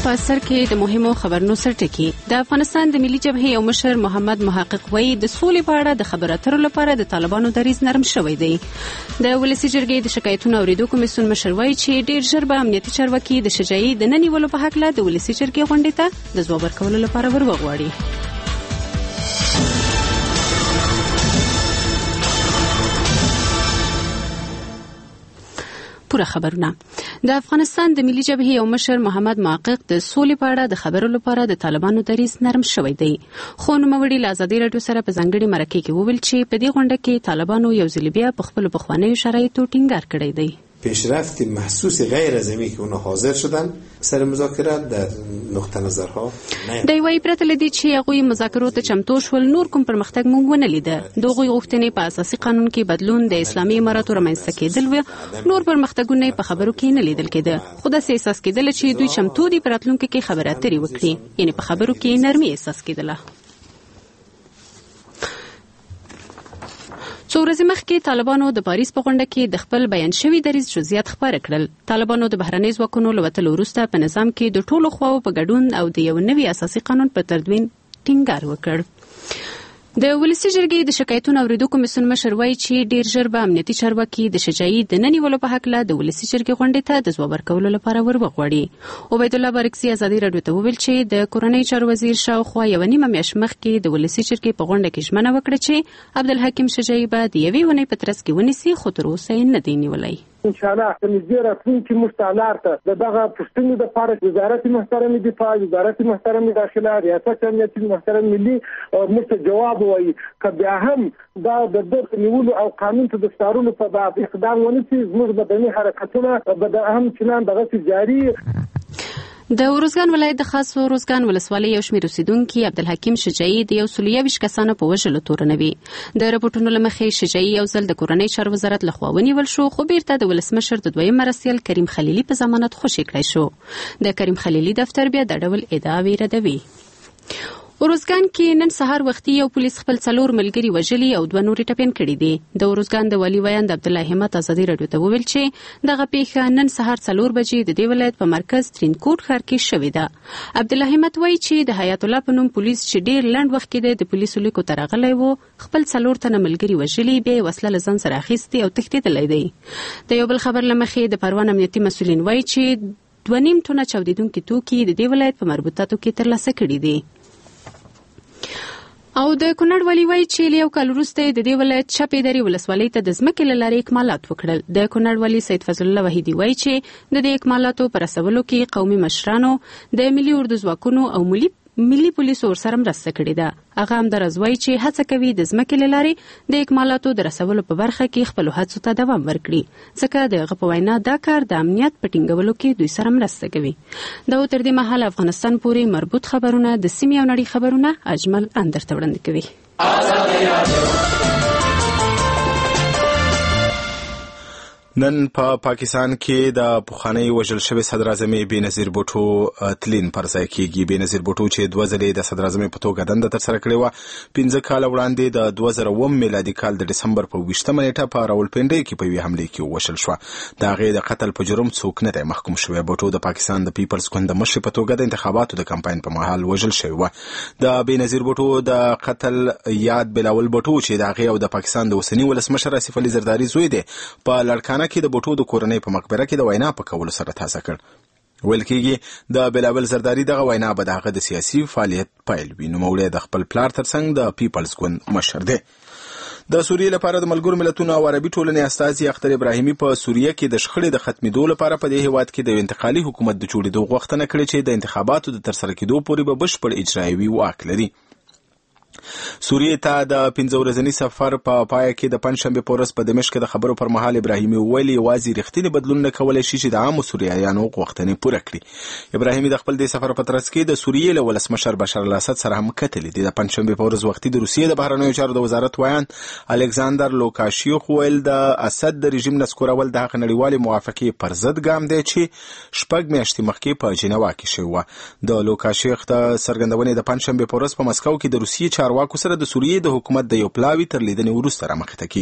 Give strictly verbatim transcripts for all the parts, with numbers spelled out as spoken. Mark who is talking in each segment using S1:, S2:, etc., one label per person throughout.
S1: په سر کې د مهمو خبرونو سرټکی. د افغانستان د ملي جبهې یو مشر محمد محقق وایي د سولې په اړه د خبرو اترو لپاره د طالبانو دریځ نرم شوی دی. د ولسي جرګې د شکایتونو اوریدو کمیسیون مشر وایي چې ډیر ژر به امنیتي چارواکي د شجاعي د نه نیولو په هکله د ولسي جرګې غونډې ته د ځواب ورکولو لپاره ور وغواړي. پوره خبرونه. د افغانستان د ملي جبهې یو مشر محمد محقق د سولې په اړه د خبرو لپاره د طالبانو دریځ نرم شوی دی. خو نوموړي له ازادي راډیو سره په ځانګړي مرکه کې وویل چې په دې غونډه کې طالبانو یو ځل بیا په خپل پخوانیو شرایطو ټینګار کړی دی.
S2: پیشرفت محسوس غیر از اینی که اونها حاضر شدن سر مذاکرات در نقطه نظرها نه
S1: دی وايي پرته لدی چې هغوی مذاکرو ته چمتو شول نور کوم پرمختګ مونږ ونه لیده. دغوی غوښتنې په اساسي قانون کې بدلون د اسلامي اماراتو رامنځته کېدل و نور پرمختګونه په خبرو کې نه لیدل کېده. خو داسې احساس کېدل چې دوی چمتو دي په راتلونکي کې خبرې اترې وکړي یعنی په خبرو کې نرمي احساس کېدله. څو ورځې مخکې طالبانو د پاریس په غونډه کې د خپل بیان شوي دریځ جزئیات خپاره کړل. طالبانو د بهرنۍ ځواکونو له وتلو وروسته په نظام کې د ټولو خواو په ګډون او د یو نوي اساسي قانون په تدوین ټینګار وکړ. د ولسي جرګې د شکایتونو اوریدو کمیسیون مشر وایي چې ډیر ژر به امنیتي چارواکي د شجاعي د نه نیولو په هکله د ولسي جرګې غونډې ته د ځواب ورکولو لپاره ور وغواړي. عبید الله بارکزي ازادي راډیو ته وویل چې د کورنۍ چارو وزیر شاوخوا یو نیمه میاشت مخکې د ولسي جرګې په غونډه کې ژمنه وکړه چې عبدالحکیم شجاعي به د یوې ونې په ترڅ کې ونیسي خو تر اوسه یې نه دی نیولی.
S3: ان شاء الله د نږدې راتلونکي مستعلار ته د دغه پښتنو د پاره وزارت محترم دفاع وزارت محترم داخله ریاست امنیت محترم ملي مرته جواب وایي که بیا هم دا د دغه نیولو او قانون ته د ستارلو په باب اقدام ونیسي زموږ بدني حرکتونه به د اهم چنان دغه جاري.
S1: د ارزګان ولایت د خاص ارزګان ولسوالۍ یو شمېر اوسیدونکي عبدالحکیم شجاعي د یو سل یوویشت کسانو په وژلو تورنوي. د رپورټونو له مخې شجاعي یو ځل د کورنۍ چارو وزارت لخوا ونیول شو خو بیرته د ولسمشر د دویم مرستیال کریم خلیلي په ضمانت خوشي کړی شو. د کریم خلیلي دفتر بیا د ډول ادعاوې ردوي. ارزګان کې نن سهار وختي یو پولیس خپل څلور ملګري وژلي او دوه نورې ټپیان کړي دي. د ارزګان د والي ویاند عبدالله همت ازادي راډیو ته وویل چې دغه پیښه نن سهار څلور بجې د دې ولایت په مرکز ترینکوټ ښار کې شوې ده. عبدالله همت وایي چې د حیات الله په نوم پولیس چې ډیر لنډ وخت کې د پولیسو لیکو ته راغلی و خپل څلور تنه ملګري وژلي بیا وسله له ځان سره اخیستې او تښتېدلی دی. د یو بل خبر له مخې د پروان امنیتي مسؤلین وایي چې دوه نیم ټنه چاودېدونکي توکي د دې ولایت په مربوطاتو کې ترلاسه کړي دي. او د کونړ والي وایي چې له یو کال وروسته د دې ولایت چپې درې ولسوالۍ ته د ځمکې له لارې اکمالات وکړل. د کونړ والي سید فضل الله وحیدي وایي چې د دې اکمالاتو په رسولو کې قومي مشرانو د ملي اردو ځواکونو او ملي ملي پولیسو ورسره مرسته کړې ده. هغه همداراز وایي چې هڅه کوي د ځمکې له لارې د اکمالاتو د رسولو په برخه کې خپلو هڅو ته دوام ورکړي ځکه د هغه په وینا دا کار د امنیت په ټینګولو کې دوی سره مرسته کوي. دا تر دې مهاله افغانستان پورې مربوط خبرونه د سیمې او نړۍ خبرونه اجمل اندرته وړاندې کوي.
S4: نن په پا پاکستان کې د پخوانی وژل شوی صدر اعظم بېنظیر بوټو تلین پر ځای کېږي. بېنظیر بوټو چې دوه ځلې د صدر اعظم په توګه دنده ترسره کړې وه پنځه کاله وړاندې د دوه زره اووم میلادي کال د ډسمبر په اوویشتمه نیټه په راولپنډۍ کې په یوې حملې کې ووژل شوه. د هغې د قتل په جرم څوک نه دی محکوم شوی. بوټو د پاکستان د پیپلز ګوند د مشر په توګه د انتخاباتو د کمپاین په مهال وژل شوی وه. د بېنظیر بوټو د قتل یاد بلاول بوټو چې د هغې او د پاکستان د اوسني ولسمشر آصف علي زرداري زوی دی په لړکانه کې د بوټو د کورنۍ په مقبره کې د وینا په کولو سره تازه کړ. ویل کېږي د بلاول زرداري دغه وینا به د هغه د سیاسي فعالیت پیل وي. نوموړی د خپل پلار ترڅنګ د پیپلز ګوند مشر دی. د سوریې لپاره د ملګرو ملتونو او عربي ټولنې استازي اختر ابراهیمي په سوریه کې د شخړې د ختمېدو لپاره په دې هیواد کې د انتقالي حکومت د جوړېدو غوښتنه کړې چې د انتخاباتو د ترسره کېدو پورې به بشپړ اجرایوي واک لري. سوریې ته د پنځه ورځني سفر په پای کې د پنجشنبې په ورځ په دمشق کې د خبرو پر مهال ابراهیمي وویل یوازې رښتینې بدلونونه کولی شي چې د عامو سوریایانو غوښتنې پوره کړي. ابراهیمي د خپل دې سفر په ترڅ کې د سوریې له ولسمشر بشار الاسد سره هم کتلې دي. د پنجشنبې په ورځ وختي د روسیې د بهرنیو چارو د وزارت ویان الکساندر لوکاشیوف ویل د اسد د رژیم نسکورول د هغه نړیوالې موافقې پر ضد ګام دی چې شپږ میاشتې مخکې په جنوا کې شوی وه. د لوکاشیوف د څرګندونې د پنجشنبې په ورځ په مسکو کې د روسیې چارواکو سره د سوریې د حکومت د یو پلاوي تر لیدنې وروسته رامخته کیږي.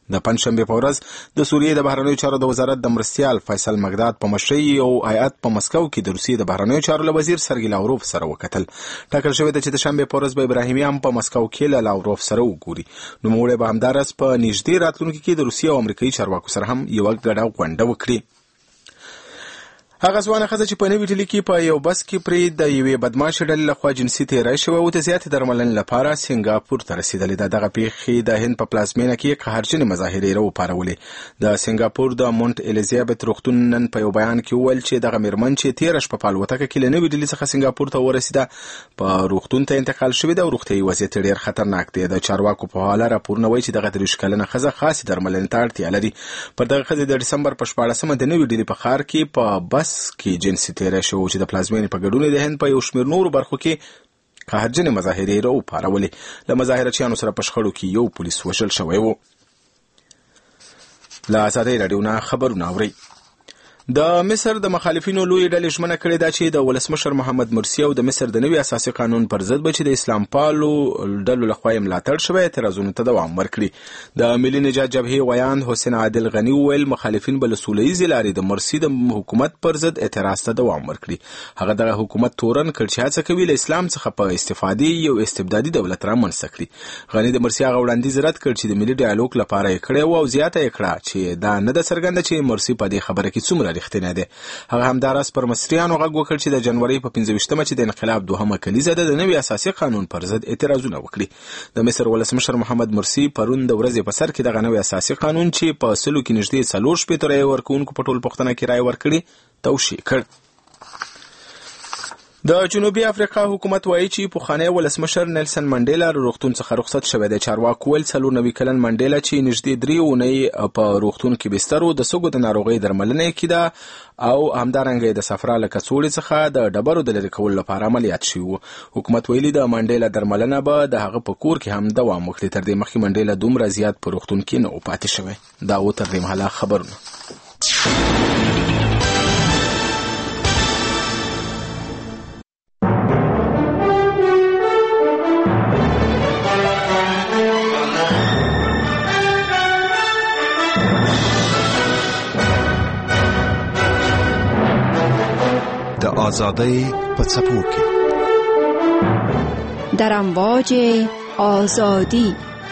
S4: د پنځشنبه په ورځ د سوریې د بهرنیو چارو د وزارت د مرستیال فیصل مقداد په مشرۍ یو هیئت په مسکو کې د روسیې د بهرنیو چارو له وزیر سرګی لاوروف سره وکتل. ټاکل شوی ده چې د شنبه په ورځ به ابراهیمیان په مسکو کې له لاوروف سره وګوري. نوموړی به همدارس په نږدې راتلونکي کې د روسیې او امریکایي چارواکو سره هم یو ګډه غونډه وکړي. هغه ځوانه ښځه چې په نوي ډیلي کې په یو بس کې پرې د یوې بدمعشې ډلې لخوا جنسي تېری شوی و د زیاتې درملنې لپاره سنګاپور ته رسېدلې ده. دغه پیښې د هند په پلازمینه کې قهرجنې مظاهرې راوپارولې. د سنګاپور د مونټ الیزابت روغتون نن په یو بیان کې وویل چې دغه مېرمن چې تېره شپه په الوتکه کې له نوي ډیلي څخه سنګاپور ته ورسېده په روغتون ته انتقال شوې ده او روغتیایي وضعیت ډېر خطرناک دی. د چارواکو په حواله راپورونه وایي چې دغه دېرش کلنه ښځه خاصې درملنې ته اړتیا لري. پر دغه ښځې د ډسمبر په شپاړسمه د نوي ډیلي په ښار کې په بس کې جنسي تیری شو چې د پلازمینې په ګډون د هند په یو شمېر نورو برخو کې قهرجنې مظاهرې راوپارولې. له مظاهرچیانو سره په شخړو کې یو پولیس وژل شوی و. له ازادۍ راډیو نه خبرونه اورئ. د مصر د مخالفینو لوی ډلې ژمنه کړې ده چې د ولسمشر محمد مرسي او د مصر د نوي اساسي قانون پر ضد به چې د اسلام پالو ډلو لخوا یې ملاتړ شوی اعتراضونو ته دوام ورکړي. د ملي نجات جبهې ویاند حسین عادل غني وویل مخالفین به له سوله ییزې لارې د مرسي د حکومت پر ضد اعتراض ته دوام ورکړي. هغه دغه حکومت تورن کړ چې هڅه کوي له اسلام څخه په استفادې یو استبدادي دولت رامنځته کړي. غني د مرسي هغه وړاندیز رد کړ چې د ملي ډایالوګ لپاره یې کړی و او زیاته یې کړه چې دا نه ده څرګنده چې مرسي په دې خبره کې څومره رښتینی دی. هغه همداراز پر مصریانو غږ وکړ چې د جنوري په پنځه ویشتمه چې د انقلاب دوهمه کلیزه ده د نوي اساسي قانون پر ضد اعتراضونه وکړي. د مصر ولسمشر محمد مرسي پرون د ورځې په سر کې دغه نوي اساسي قانون چې په سلو کې نږدې څلور شپېته رایې ورکوونکو په ټول پوښتنه کې رایې ورکړي توشیح کړ. د جنوبي افریقا حکومت وایي چې پخوانی ولسمشر نیلسن منډیلا روغتون څخه رخصت شوی دی. چارواکو ویل څلور نوي کلن منډیلا چې نږدې درې اونۍ په روغتون کې بستر و د سږو د ناروغۍ درملنه کې ده او همدارنګه د صفرا له کڅوړې څخه د ډبرو د لرې کولو لپاره عملیات شوی و. حکومت ویلي د منډیلا درملنه به د هغه په کور کې هم دوام وکړي. تر دې مخکې منډیلا دومره زیات په روغتون کې نه و پاتې شوی. دا و تر دې مهاله خبرونه.
S5: آزادی په څپو کې
S6: در امواج آزادی.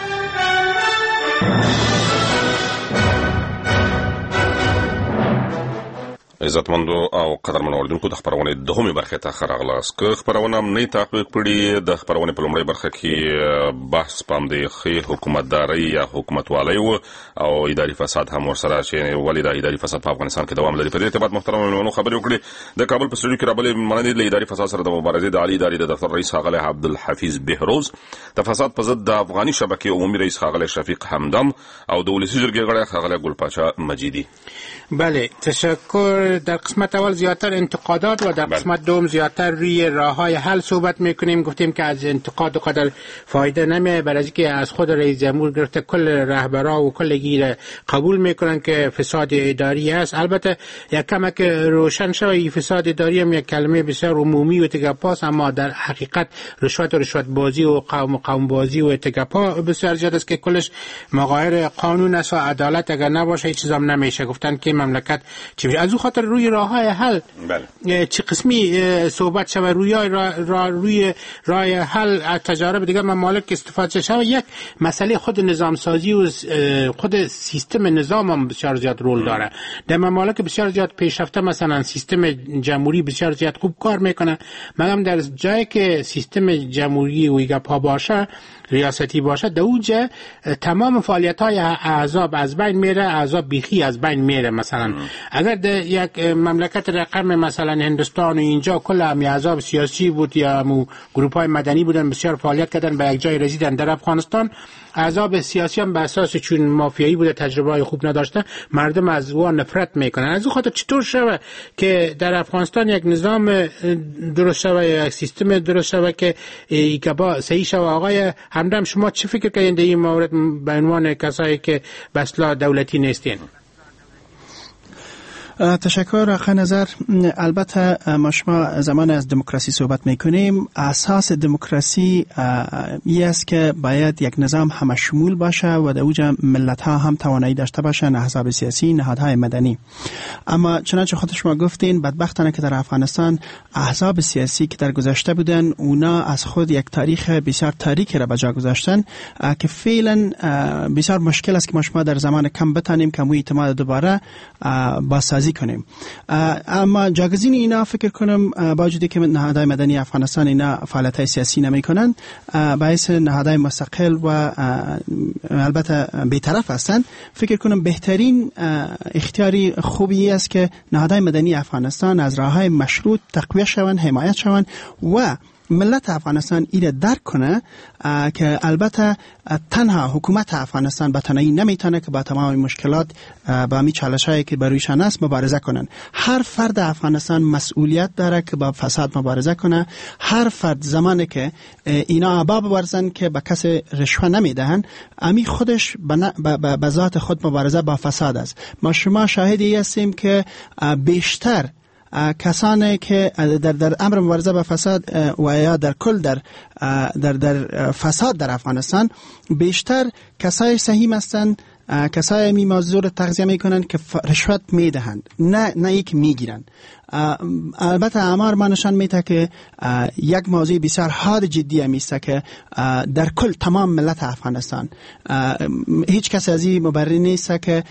S7: عزتمندو او قدرمنو اوریدونکو د خبرونې دوهمې برخې ته ښه راغلاست. که خبرونه نه تعقیب کړي د خبرونې په لومړۍ برخه کې بحث په همدې ښې حکومتدارۍ یا حکومتوالۍ و او اداري فساد هم ورسره چې ولې دا اداري فساد په افغانستان کې دوام لري. په دې ارتباط محترم مېلمنو خبرې وکړې. د کابل په سټوډیو کې رابلې مننې له اداري فساد سره د مبارزې د عالی ادارې د دفتر رئیس ښاغلی عبدالحفیظ بهروز، د فساد په ضد د افغاني شبکې عمومي رئیس ښاغلی شفیق همدم او د ولسي جرګې غړی ښاغلی ګلپاچا مجیدی.
S8: بله، تشکر. در قسمت اول زیادتر انتقادات و در بله. قسمت دوم زیادتر روی راههای حل صحبت میکنیم. گفتیم که از انتقاد قدر فایده نمیه، برای اینکه از خود رئیس جمهور گرفته کل رهبرا و کل گیر قبول میکنن که فساد اداری است. البته یک کمک روشن شوی فساد اداری هم یک کلمه بسیار عمومی و تگپاست، اما در حقیقت رشوت و رشوت بازی و قوم قوم بازی و تگپا بسیار زیاد است که کلش مغایر قانون است و عدالت اگر نباشه هیچ چیزام نمیشه. گفتن که مملکت چی از اون خاطر روی راههای حل بله. چه قسمی صحبت شود روی راه را روی راه حل از تجارب دیگر ممالک استفاده شود. یک مسئله خود نظام سازی و خود سیستم نظام هم بسیار زیاد رول داره. در ممالک بسیار زیاد پیشرفته مثلا سیستم جمهوری بسیار زیاد خوب کار میکنه، مگر در جایی که سیستم جمهوری و ایگپا باشه ریاستی باشه در اونجا تمام فعالیت های احزاب از بین میره، احزاب بیخی از بین میره. مثلا اگر در یک مملکت رقم مثلا هندوستان و اینجا کل همی احزاب سیاسی بود یا همو گروپ های مدنی بودن بسیار فعالیت کردن به یک جای رسیدن. در افغانستان احزاب سیاسی هم به اساس چون مافیایی بوده تجربه های خوب نداشته مردم از او نفرت میکنن. از اون خاطر چطور شود که در افغانستان یک نظام درست شود، یک سیستم درست شود که ایگبا صحیح شود؟ آقای همدم شما چه فکر کردین در این مورد به عنوان کسایی که به اصطلاح دولتی نیستین؟
S5: تشکر آقای نظر. البته ما شما زمان از دموکراسی صحبت میکنیم، اساس دموکراسی این است که باید یک نظام همشمول باشه و در اوجا ملت ها هم توانایی داشته باشن، احزاب سیاسی، نهادهای مدنی. اما چنانچه خود شما گفتین، بدبختانه که در افغانستان احزاب سیاسی که در گذشته بودن، اونا از خود یک تاریخ بسیار تاریکی را به جا گذاشتن که فعلا بسیار مشکل است که ما شما در زمان کم بتانیم که مو اعتماد دوباره بازسازی کنیم. اما جاگزین اینا فکر کنم با وجودی که نهادهای مدنی افغانستان اینا فعالیت سیاسی نمیکنن، باعث نهادهای مستقل و البته بی‌طرف هستند، فکر کنم بهترین اختیاری خوبی است که نهادهای مدنی افغانستان از راههای مشروط تقویت شوند، حمایت شوند و ملت افغانستان ایره درک کنه که البته تنها حکومت افغانستان به تنهایی نمیتونه که با تمام مشکلات با می چالشایی که برویشان است مبارزه کنن. هر فرد افغانستان مسئولیت داره که با فساد مبارزه کنه. هر فرد زمانی که اینا آبا ببرزن که به کسی رشوه نمیدهن، امی خودش به ذات خود مبارزه با فساد است. ما شما شاهدی هستیم که بیشتر کسانی که در در امر مبارزه با فساد و یا در کل در در در فساد در افغانستان بیشتر کسای سهیم هستند، کسای می موضوع تغذیه میکنن که رشوت میدهند، نه نه یک میگیرن. البته آمار ما نشان میده که یک موضوع بسیار حاد جدی میسته که در کل تمام ملت افغانستان هیچ کس از این مبرر نیست که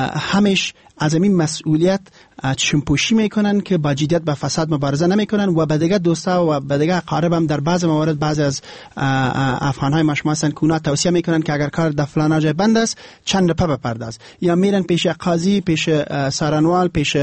S5: همیش از این مسئولیت چشمپوشی میکنن که با جدیت با فساد مبارزه نمیکنن و به دیگه دوستا و به دیگه اقارب هم در بعض موارد بعضی از افغانهای ما شما هستن که اونا توصیه میکنن که اگر کار در فلان جای بند است چند رپه بپرداز، یا میرن پیش قاضی، پیش سارنوال، پیش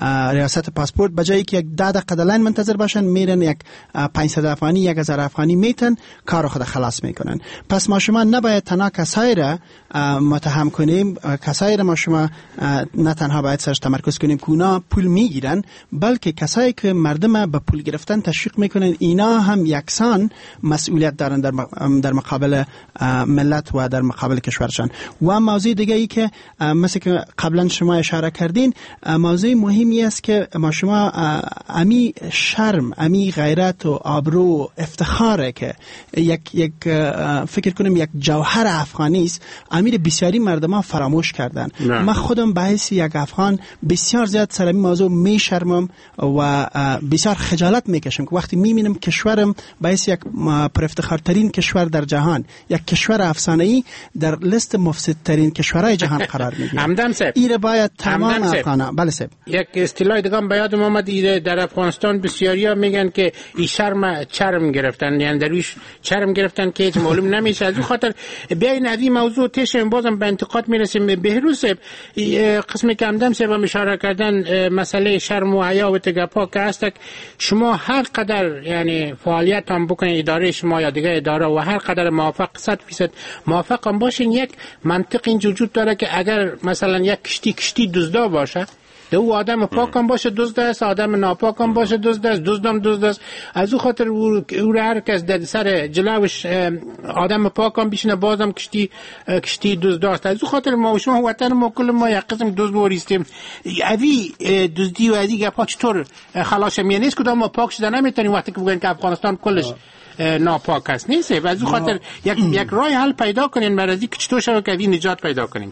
S5: ریاست پاسپورت، بجایی که یک ده دقیقه دلین منتظر باشن میرن یک پانصد افغانی یک هزار افغانی میتن کار خود خلاص میکنن. پس ما شما نباید تنها کسایی را متهم کنیم، کسایی را ما شما نه تنها باید سرش تمرکز کنیم که اونا پول میگیرن، بلکه کسایی که مردم به پول گرفتن تشویق میکنن اینا هم یکسان مسئولیت دارن در در مقابل ملت و در مقابل کشورشان. و موضوع دیگه ای که مثل که قبلا شما اشاره کردین، موضوع مهمی است که ما شما امی شرم، امی غیرت و آبرو و افتخاره که یک یک فکر کنم یک جوهر افغانی است، امیر بسیاری مردم فراموش کردن. من خودم به حیث یک افغان بسیار زیاد سر این موضوع می شرمم و بسیار خجالت میکشم که وقتی میبینم کشورم به حیث یک پر افتخارترین کشور در جهان، یک کشور افسانه‌ای در لیست مفسدترین کشورهای جهان قرار میگیره.
S8: همدان صاحب،
S5: این باید تمام افغانا. بله صاحب، یک
S8: اصطلاح دیگه به یادم اومد، در افغانستان بسیاریا میگن که این شرم چرم گرفتن، یعنی درویش چرم گرفتن که هیچ معلوم نمیشه. از اون خاطر بیاین از این موضوع تشم بازم به انتقاد میرسیم. بهروز صاحب، قسمی که همدم صاحب اشاره کردن مسئله شرم و حیا و تگپا که هست، شما هر قدر یعنی فعالیت هم بکنید اداره شما یا دیگه اداره و هر قدر موافق صد فیصد موافق هم باشین، یک منطق این وجود داره که اگر مثلا یک کشتی کشتی دزدا باشه، دو او آدم پاک هم باشه دزد است، آدم ناپاک هم باشه دزد است، دزدم دزد است. از او خاطر او را هر کس در سر جلوش آدم پاک هم بشینه بازم کشتی کشتی دزد است. از او خاطر ما و شما وطن ما کل ما یک قسم دزد بوریستیم. اوی دزدی و ادی گپا چطور خلاص میانه است؟ کدام ما پاک شده نمیتونیم وقتی که بگن که افغانستان کلش ناپاک است نیست. و از او خاطر یک یک راه حل پیدا کنین برای اینکه چطور شو که اوی نجات پیدا کنیم.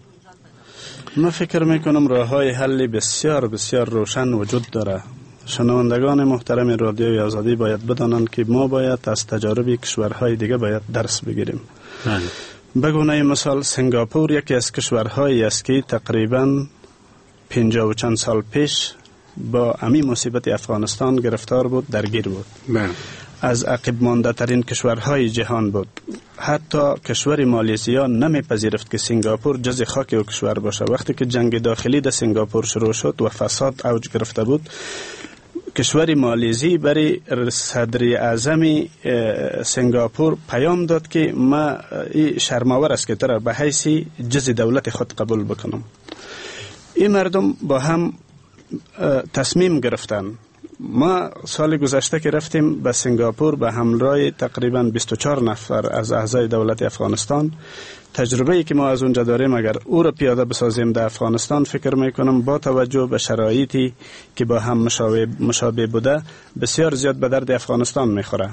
S9: من فکر میکنم راه های حل بسیار بسیار روشن وجود داره. شنوندگان محترم رادیوی آزادی باید بدانند که ما باید از تجارب کشورهای دیگه باید درس بگیریم. به گونه مثال سنگاپور یکی از کشورهایی است که تقریبا پنجاه و چند سال پیش با امی مصیبت افغانستان گرفتار بود، درگیر بود. بله. از عقب مانده ترین کشورهای جهان بود. حتی کشور مالزیا نمیپذیرفت که سنگاپور جز خاک او کشور باشه. وقتی که جنگ داخلی در سنگاپور شروع شد و فساد اوج گرفته بود، کشور مالزی برای صدر اعظم سنگاپور پیام داد که ما این شرماور است که ترا به حیث جز دولت خود قبول بکنم. این مردم با هم تصمیم گرفتن ما سال گذشته که رفتیم به سنگاپور به همراه تقریبا بیست و چهار نفر از اعضای دولت افغانستان، تجربه‌ای که ما از اونجا داریم اگر او را پیاده بسازیم در افغانستان، فکر میکنم با توجه به شرایطی که با هم مشابه, مشابه بوده بسیار زیاد به درد افغانستان میخوره.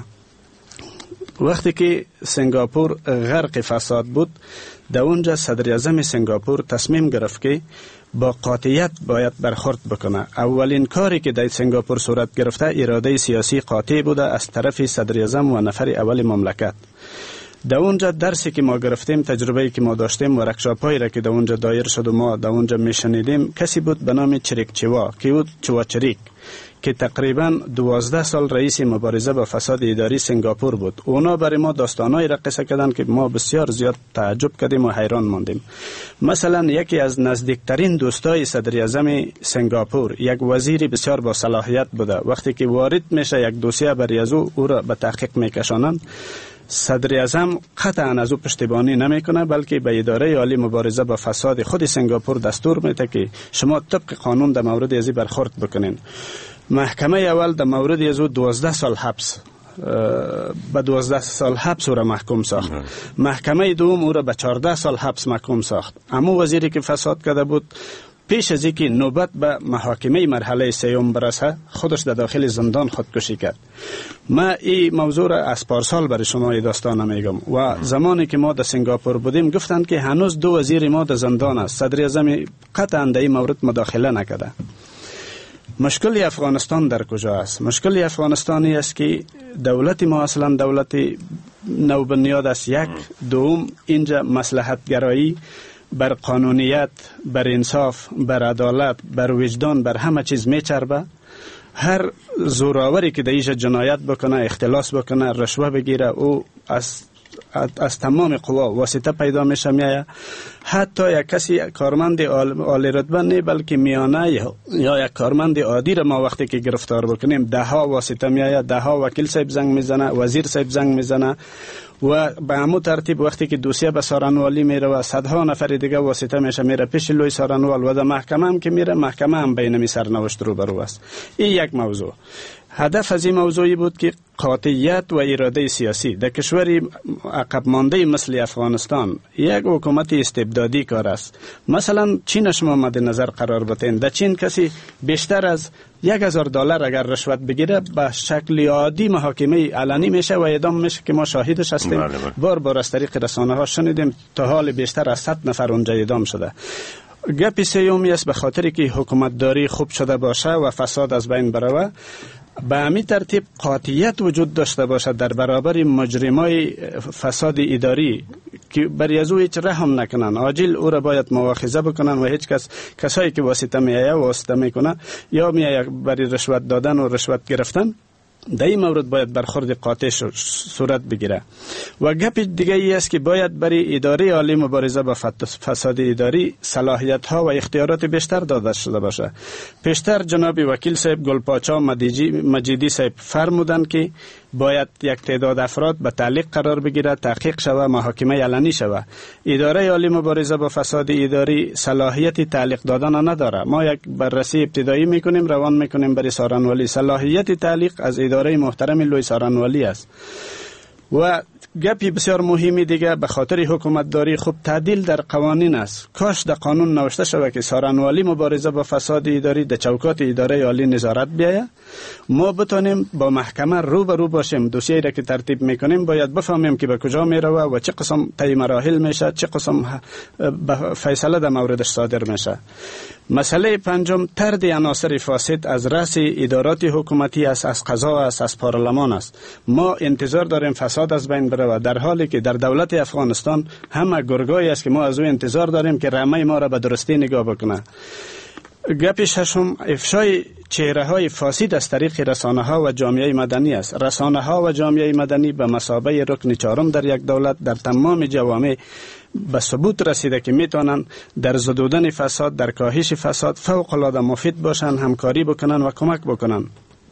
S9: وقتی که سنگاپور غرق فساد بود، در اونجا صدر اعظم سنگاپور تصمیم گرفت که با قاطعیت باید برخورد بکنه. اولین کاری که در سنگاپور صورت گرفته اراده سیاسی قاطع بوده از طرف صدر اعظم و نفر اول مملکت. در اونجا درسی که ما گرفتیم، تجربه‌ای که ما داشتیم، ورکشاپ‌هایی را که در اونجا دایر شد و ما در اونجا میشنیدیم، کسی بود به نام چریک چوا که بود چوا چریک که تقریبا دوازده سال رئیس مبارزه با فساد اداری سنگاپور بود. اونا برای ما داستانایی را قصه کردن که ما بسیار زیاد تعجب کردیم و حیران ماندیم. مثلا یکی از نزدیکترین دوستای صدر اعظم سنگاپور، یک وزیری بسیار با صلاحیت بوده، وقتی که وارد میشه یک دوسیه برای از او او را به تحقیق میکشانند، صدر اعظم قطعا از او پشتیبانی نمیکنه، بلکه به اداره عالی مبارزه با فساد خود سنگاپور دستور میده که شما طبق قانون در مورد ازی برخورد بکنین. محکمه اول در مورد از او دوازده سال حبس به دوازده سال حبس او را محکوم ساخت. محکمه دوم او را به چهارده سال حبس محکوم ساخت. اما وزیری که فساد کرده بود، پیش از اینکه نوبت به محاکمه مرحله سیوم برسه، خودش در داخل زندان خودکشی کرد. ما این موضوع را از پارسال برای شما ای داستان میگم و زمانی که ما در سنگاپور بودیم گفتند که هنوز دو وزیر ما در زندان است. صدر اعظم قطعا در این مورد مداخله نکرده. مشکل افغانستان در کجا است؟ مشکل افغانستانی است که دولت ما اصلا دولت نوبنیاد است. یک دوم اینجا مصلحت گرایی بر قانونیت، بر انصاف، بر عدالت، بر وجدان، بر همه چیز میچربه. هر زوراوری که دیش جنایت بکنه، اختلاس بکنه، رشوه بگیره، او از از تمام قوا واسطه پیدا میشه میایه. حتی یک کسی کارمند عالی رتبه نه بلکه میانه یا یک کارمند عادی را ما وقتی که گرفتار بکنیم، ده ها واسطه میایه، ده ها وکیل صاحب زنگ میزنه، وزیر صاحب زنگ میزنه و به همون ترتیب وقتی که دوسیه به سارنوالی میره و صدها نفر دیگه واسطه میشه میره پیش لوی سارنوال و در محکمه هم که میره، محکمه هم بین می سرنوشت رو برو است. این یک موضوع. هدف از این موضوعی بود که قاطعیت و اراده سیاسی در کشوری عقب مانده مثل افغانستان، یک حکومت استبدادی کار است. مثلا چین شما مد نظر قرار بتین، در چین کسی بیشتر از یک هزار دلار اگر رشوت بگیره به شکل عادی محاکمه علنی میشه و اعدام میشه که ما شاهدش هستیم. بار بار از طریق رسانه ها شنیدیم تا حال بیشتر از صد نفر اونجا اعدام شده. گپی سیومی است به خاطری که حکومت داری خوب شده باشه و فساد از بین بروه، به همین ترتیب قاطعیت وجود داشته باشد در برابر مجرمای فساد اداری که بر از او هیچ رحم نکنن، عاجل او را باید مؤاخذه بکنن و هیچ کس کسایی که واسطه میایه واسطه میکنه یا میایه برای رشوت دادن و رشوت گرفتن، در این مورد باید برخورد قاطع صورت بگیره. و گپ دیگه ای است که باید برای اداره عالی مبارزه با فساد اداری صلاحیت ها و اختیارات بیشتر داده شده باشه. پیشتر جناب وکیل صاحب گلپاچا مجیدی صاحب فرمودند که باید یک تعداد افراد به تعلیق قرار بگیره، تحقیق شوه، محاکمه علنی شوه. اداره عالی مبارزه با فساد اداری صلاحیت تعلیق دادن نداره. ما یک بررسی ابتدایی میکنیم، روان میکنیم برای سارنوالی. صلاحیت تعلیق از اداره محترم لوی سارنوالی است. و گپی بسیار مهمی دیگه به خاطر حکومت داری خوب تعدیل در قوانین است. کاش در قانون نوشته شود که سارنوالی مبارزه با فساد اداری در چوکات اداره عالی نظارت بیاید. ما بتونیم با محکمه رو به رو باشیم. دوسیه را که ترتیب میکنیم باید بفهمیم که به کجا میروه و چه قسم طی مراحل میشه، چه قسم فیصله در موردش صادر میشه. مسئله پنجم، طرد عناصر فاسد از رأس ادارات حکومتی است، از قضا است، از پارلمان است. ما انتظار داریم فساد از بین بره، در حالی که در دولت افغانستان همه گرگایی است که ما از او انتظار داریم که رمه ما را به درستی نگاه بکنه. گپ ششم، افشای چهره های فاسد از طریق رسانه ها و جامعه مدنی است. رسانه ها و جامعه مدنی به مثابه رکن چهارم در یک دولت در تمام جوامع به ثبوت رسیده که میتونن در زدودن فساد، در کاهش فساد فوق العاده مفید باشن، همکاری بکنن و کمک بکنن.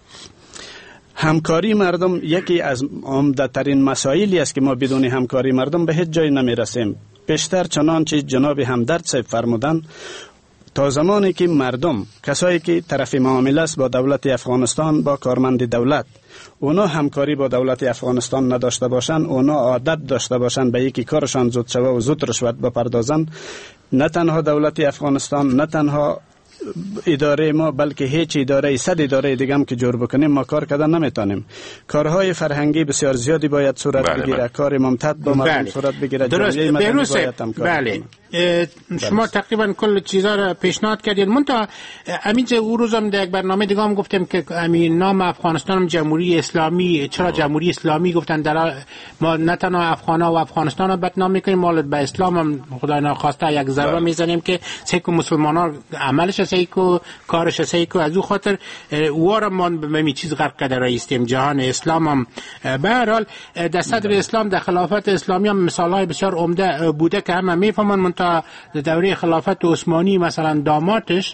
S9: همکاری مردم یکی از عمده ترین مسائلی است که ما بدون همکاری مردم به هیچ جای نمی رسیم. پیشتر چنانچه جناب همدرد صاحب فرمودن، تا زمانی که مردم، کسایی که طرف معامله است با دولت افغانستان، با کارمند دولت، اونا همکاری با دولت افغانستان نداشته باشن، اونا عادت داشته باشن به یکی کارشان زود شوه و زود رشوت بپردازن، نه تنها دولت افغانستان، نه تنها اداره ما، بلکه هیچ اداره صد اداره دیگه هم که جور بکنیم ما کار کردن نمیتونیم. کارهای فرهنگی بسیار زیادی باید صورت بله بگیره، بله. کار ممتد با مردم بله. صورت بگیره.
S8: درست. باید هم بله. شما تقریبا کل چیزا را پیشنهاد کردید. من تا همینجا او روزم در یک برنامه دیگه هم گفتم که همین نام افغانستان جمهوری اسلامی، چرا جمهوری اسلامی گفتن؟ در ما نه تنها افغانا و افغانستان را بدنام میکنیم، مال به اسلام هم خدای ناخواسته یک ضربه میزنیم که سیکو مسلمانان عملش سیکو کارش سیکو. از او خاطر وارم ما به می چیز غرق کرده رایستیم. جهان اسلام هم به هر حال در صدر اسلام، در خلافت اسلامی هم مثالهای بسیار عمده بوده که همه میفهمن. تا دوره خلافت عثمانی مثلا دامادش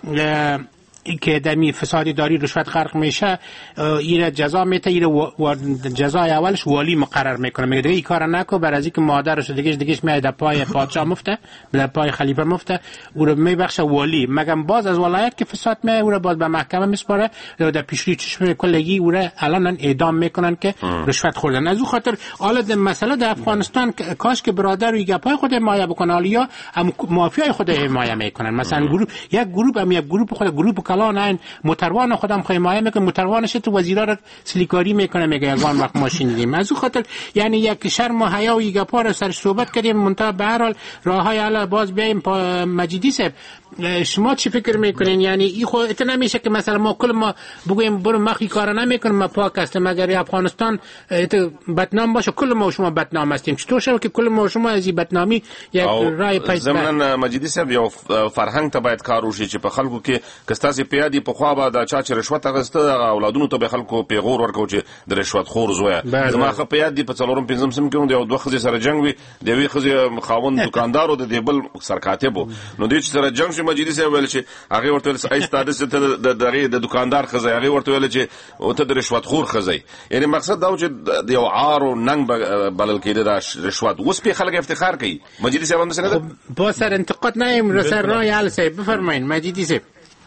S8: که دمی فسادی داری رشوت غرق میشه، این جزا میته، این جزای اولش والی مقرر میکنه، میگه دیگه این کار نکو، برای از اینکه مادرش دیگه دیگهش میاد پای پادشاه مفته، در پای خلیفه مفته، او رو میبخشه والی. مگم باز از ولایت که فساد می او رو باز به محکمه میسپاره، در پیشروی چشم کلگی او رو الان اعدام میکنن که رشوت خوردن. از اون خاطر حالا مسئله در افغانستان کاش که برادر و گپای خود حمایت بکنه، یا مافیای خود حمایت میکنن. مثلا گروه یک گروه هم یک گروه خود گروه کلان این متروان خودم حمایت میکنه، متروانش تو وزیرا رو سلیکاری میکنه، میگه یگان وقت ماشین دیدیم. از اون خاطر یعنی یک شرم و حیا و گپا رو سر صحبت کردیم. منتها به هر حال راههای اعلی باز بیایم. مجیدی صاحب شما چی فکر میکنین؟ یعنی این خود ات نمیشه که مثلا ما کل ما بگویم برو مخی کار نمیکنیم، ما پاک هستیم، مگر افغانستان بدنام باشه کل ما شما بدنام هستیم. چطور شد که کل ما شما از این بدنامی یک رای پیدا؟
S7: زمیناً مجیدی صاحب یو فرهنګ ته باید کار وشي چې په خلکو کې کستاسي پیادي په خوا به د چا چې رشوت اخیسته اولادونو ته به خلکو پیغور ورکو چې د رشوت خور زوی زما خو پیادي په څلورم پنځم سم کې یو دوه خزي سره جنگ وي، د وی خزي خاوند دکاندارو د دیبل سرکاتبو نو د چې سره جنگ شي. مجیدي صاحب ویل چې هغه ورته ایستاده ته د دغه د دکاندار خزي، هغه ورته ویل چې او ته د رشوت خور خزي. یعنی مقصد دا چې د یو عار او ننګ بلل کېده د رشوت. اوس په خلک افتخار کوي. مجیدي صاحب هم څنګه
S8: با سر انتقاد نیم رسر رای حل صاحب بفرمایئ. مجیدی صاحب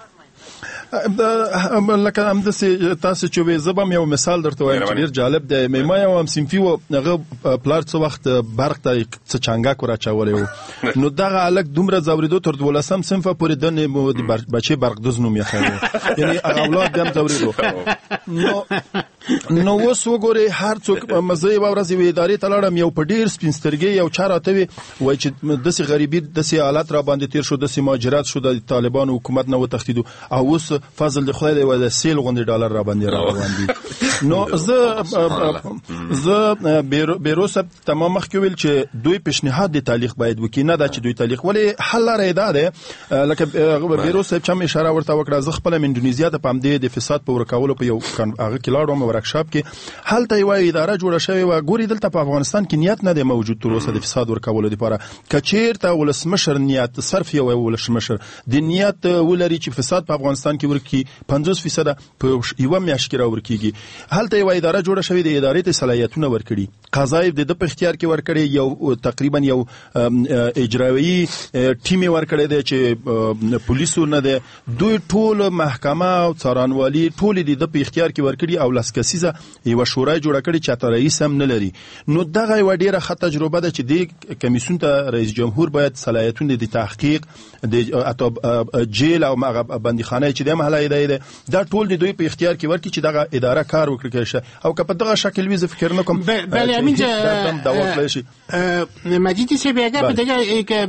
S10: لکه هم داسې تاسو چې وې زبم یو مثال درته وایم چې ډېر جالب دی. ما یو هم صنفي و هغه پلار څه وخت برق ته څه چانګاک ورچولی و، نو دغه هلک دومره ځورېدو تر دولسم صنفه پورې د بچې برقدوز نوم یې ښه و، یعنې اولاد بیا هم ځورېدو. نو نو اوس وګورئ هر څوک زه یوه ورځ یوې ادارې ته لاړم، یو په ډېر سپین سترګې یو چا راته وې وایي چې داسې غریبي داسې حالت را باندې تېر شو، داسې مهاجرت شو، د طالبانو حکومت نه وتښتېدو او اوس فضل د خدای دی و د سیل غوندې ډالر را باندې را روان دي. نو زه زه بیرو صاحب تمام مخکې ویل چې دوی پیشنهاد د تعلیق باید وکړي، نه دا چې دوی تعلیق، ولې حل لاره یې دا دی لکه بیرو صاحب چې هم اشاره ورته وکړه. زه خپله اندونیزیا ته په همدې د فساد په ورکولو په یو هغه کې لاړم ورکشاپ کې، هلته یوه اداره جوړه شوې وه. ګورې دلته په افغانستان کې نیت نه دی موجود تر اوسه د فساد ورکولو دپاره. که چېرته ولسمشر نیت صرف یو ولسمشر د نیت ولري چې فساد په افغانستان کې ورکړي پنځوس فیصده په یوه میاشت کې راورکېږي. هلته یوه اداره جوړه شوې، د ادارې ته صلاحیتونه ورکړي، قضایي د ده په اختیار کې ورکړي، یو تقریبا یو اجرایي ټیم یې ورکړی دی چې پولیسو نه دی، دوی ټول محکمه او څارنوالي ټولې د ده په اختیار کې ورکړي او لس کسیزه یوه شورا جوړه کړې چې حتی رئیس هم نه لري. نو دغه یوه ډېره ښه تجربه ده چې دې کمیسیون ته رئیس جمهور باید صلاحیتونه د تحقیق د جیل او بندیخانه چې د هم حاله اداره ده دا ټول د دوی په اختیار کې ورکړي چې دغه اداره کار وکړي شه او که په دغه شکل وي زه فکر نه کوم
S8: بله همینجا مجیدی صاحب اگر دیگه که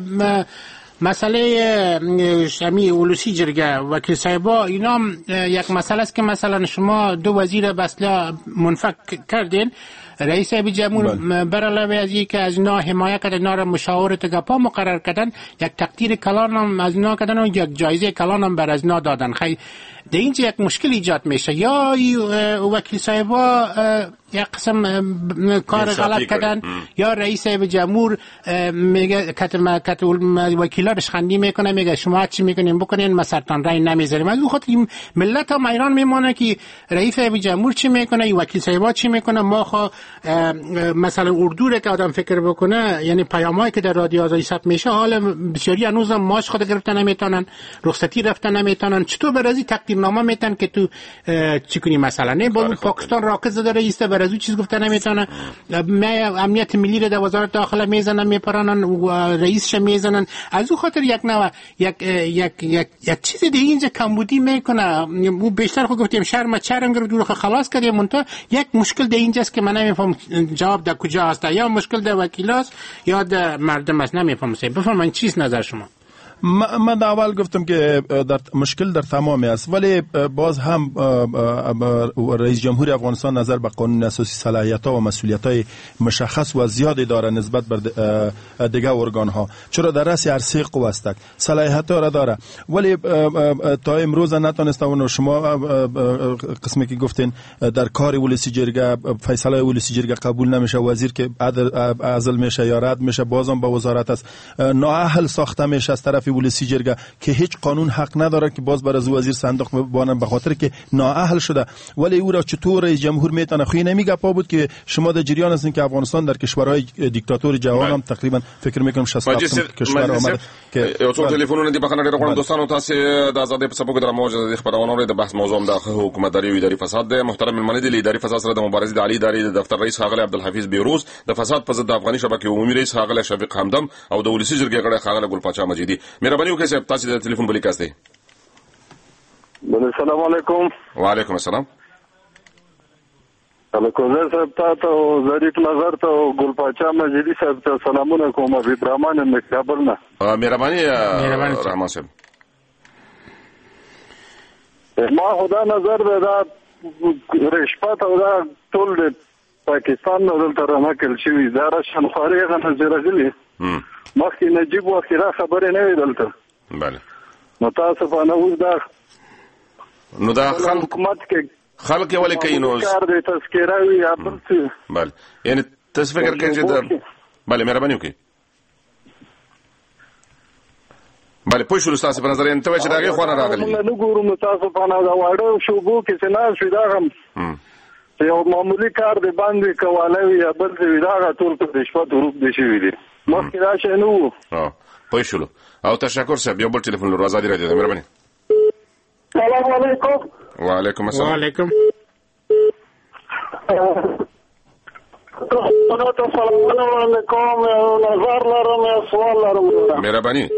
S8: مسئله شمی ولوسی جرگه وکیل صاحبا اینا یک مسئله است که مثلا شما دو وزیر بسلا منفک کردین، رئیس جمهور بر علاوه از اینکه از اینا حمایت کردن، اینا را مشاورت گپا مقرر کردن، یک تقدیر کلان هم از اینا کردن و یک جایزه کلان هم بر از اینا دادن. خیلی در اینجا یک مشکل ایجاد میشه، یا وکیل صاحبا یک قسم کار غلط کردن یا رئیس صاحب جمهور میگه کت وکیلا رشخندی میکنه، میگه شما چی میکنین بکنین، ما سرتان رای نمیذاریم. از اون خاطر ملت هم ایران میمونه که رئیس صاحب جمهور چی میکنه، وکیل صاحبا چی میکنه. ما خو مثلا اردو رو که آدم فکر بکنه، یعنی پیامایی که در رادیو آزادی ثبت میشه، حالا بسیاری هنوز ماش خود گرفتن نمیتونن، رخصتی رفتن نمیتونن، چطور برازی تقدیرنامه میتن که تو چی کنی مثلا. نه با پاکستان راکت زده رئیس برازو چیز گفته نمیتونه، امنیت ملی رو در وزارت داخله میزنن میپرانن، رئیسش میزنن. از اون خاطر یک نوع یک یک یک یک چیز دیگه اینجا کمبودی میکنه. او بیشتر خود گفتیم شرم چرم گرفت دور خلاص کردیم، منتها یک مشکل در اینجاست که من نمیفهم جواب در کجا هست، یا مشکل در وکیلاست یا در مردم است. نمیفهم. بفرمایید چیز نظر شما؟
S10: من اول گفتم که در مشکل در تمام است، ولی باز هم رئیس جمهور افغانستان نظر به قانون اساسی صلاحیت‌ها و مسئولیت‌های مشخص و زیادی داره نسبت بر دیگر ارگان ها، چرا در رأس هر سه قوه است صلاحیت‌ها را داره، ولی تا امروز نتونسته. و شما قسمی که گفتین در کار ولسی جرگه فیصله ولسی جرگه قبول نمیشه، وزیر که عزل میشه یا رد میشه، بازم به وزارت است نااهل ساخته میشه از طرف ولسی جرگه که هیچ قانون حق نداره که باز بر از وزیر صندوق بانن، به خاطر که نااهل شده. ولی او را چطور رئیس جمهور میتونه؟ خوی نمیگه پا بود که شما در جریان هستین که افغانستان در کشورهای دیکتاتوری جهان هم تقریبا فکر میکنم شصت هفت کشور آمد که
S7: یو څو ټلیفونونه دی بخنه ډیره غوړم دوستانو تاسو د آزادۍ په سبب در موجه د خبرونو د بحث موضوع د حکومتداري او اداري فساد د محترم ملمنې د اداري فساد سره د مبارزې د عالی اداري د دفتر رئیس خاغلی عبدالحفیظ بیروز، د فساد په ضد د افغاني شبکې عمومي رئیس خاغلی شفیق حمدم او د ولسی جرګې غړی خاغلی ګل پاچا مجیدي. مهرباني وکړئ صاحب تاسو د ټلیفون بلی کاست دی.
S3: السلام علیکم.
S7: وعلیکم السلام.
S3: الکوزر صاحب ته او ظریف نظر ته او ګل پاچا مجیدي صاحب ته سلامونه کوم. حبیب رحمان ام کابل نه.
S7: مهرباني رحمان صاحب.
S3: ما خدا نظر دا رشوت او دا ټول د پاکستان نه دلته راکل شوی دا راشن خوري غنه زرغلي مخکې نجیب و اخیرا خبرې نه وي دلته.
S7: بله.
S3: متاسفانه اوس دا
S7: نو دا خلک
S3: حکومت کې
S7: خلک ولې کوي نو
S3: کار د تذکره وي یا بل څه.
S7: بله یعنی تاسو فکر کوئ چې دا بله مهرباني وکړئ. بله پوه شو تاسو په نظر یې ته چې دا غي خونه راغلی.
S3: موږ نه ګورو متاسفانه دا واړه شوبو کې څنګه شو دا هم یو معمولی کار دی باندې کوالوي یا بل څه دا ټول په رشوت روپ دي شي دي. مخکې دا شي نو
S7: ها پوه شو. او تشکر صاحب یو بل ټلیفون لرو آزادي راډیو ته مهرباني.
S3: السلام علیکم.
S7: وعلیکم السلام.
S8: وعلیکم
S3: السلام علیکم. نظر لرم سوال لرم.
S7: مهرباني.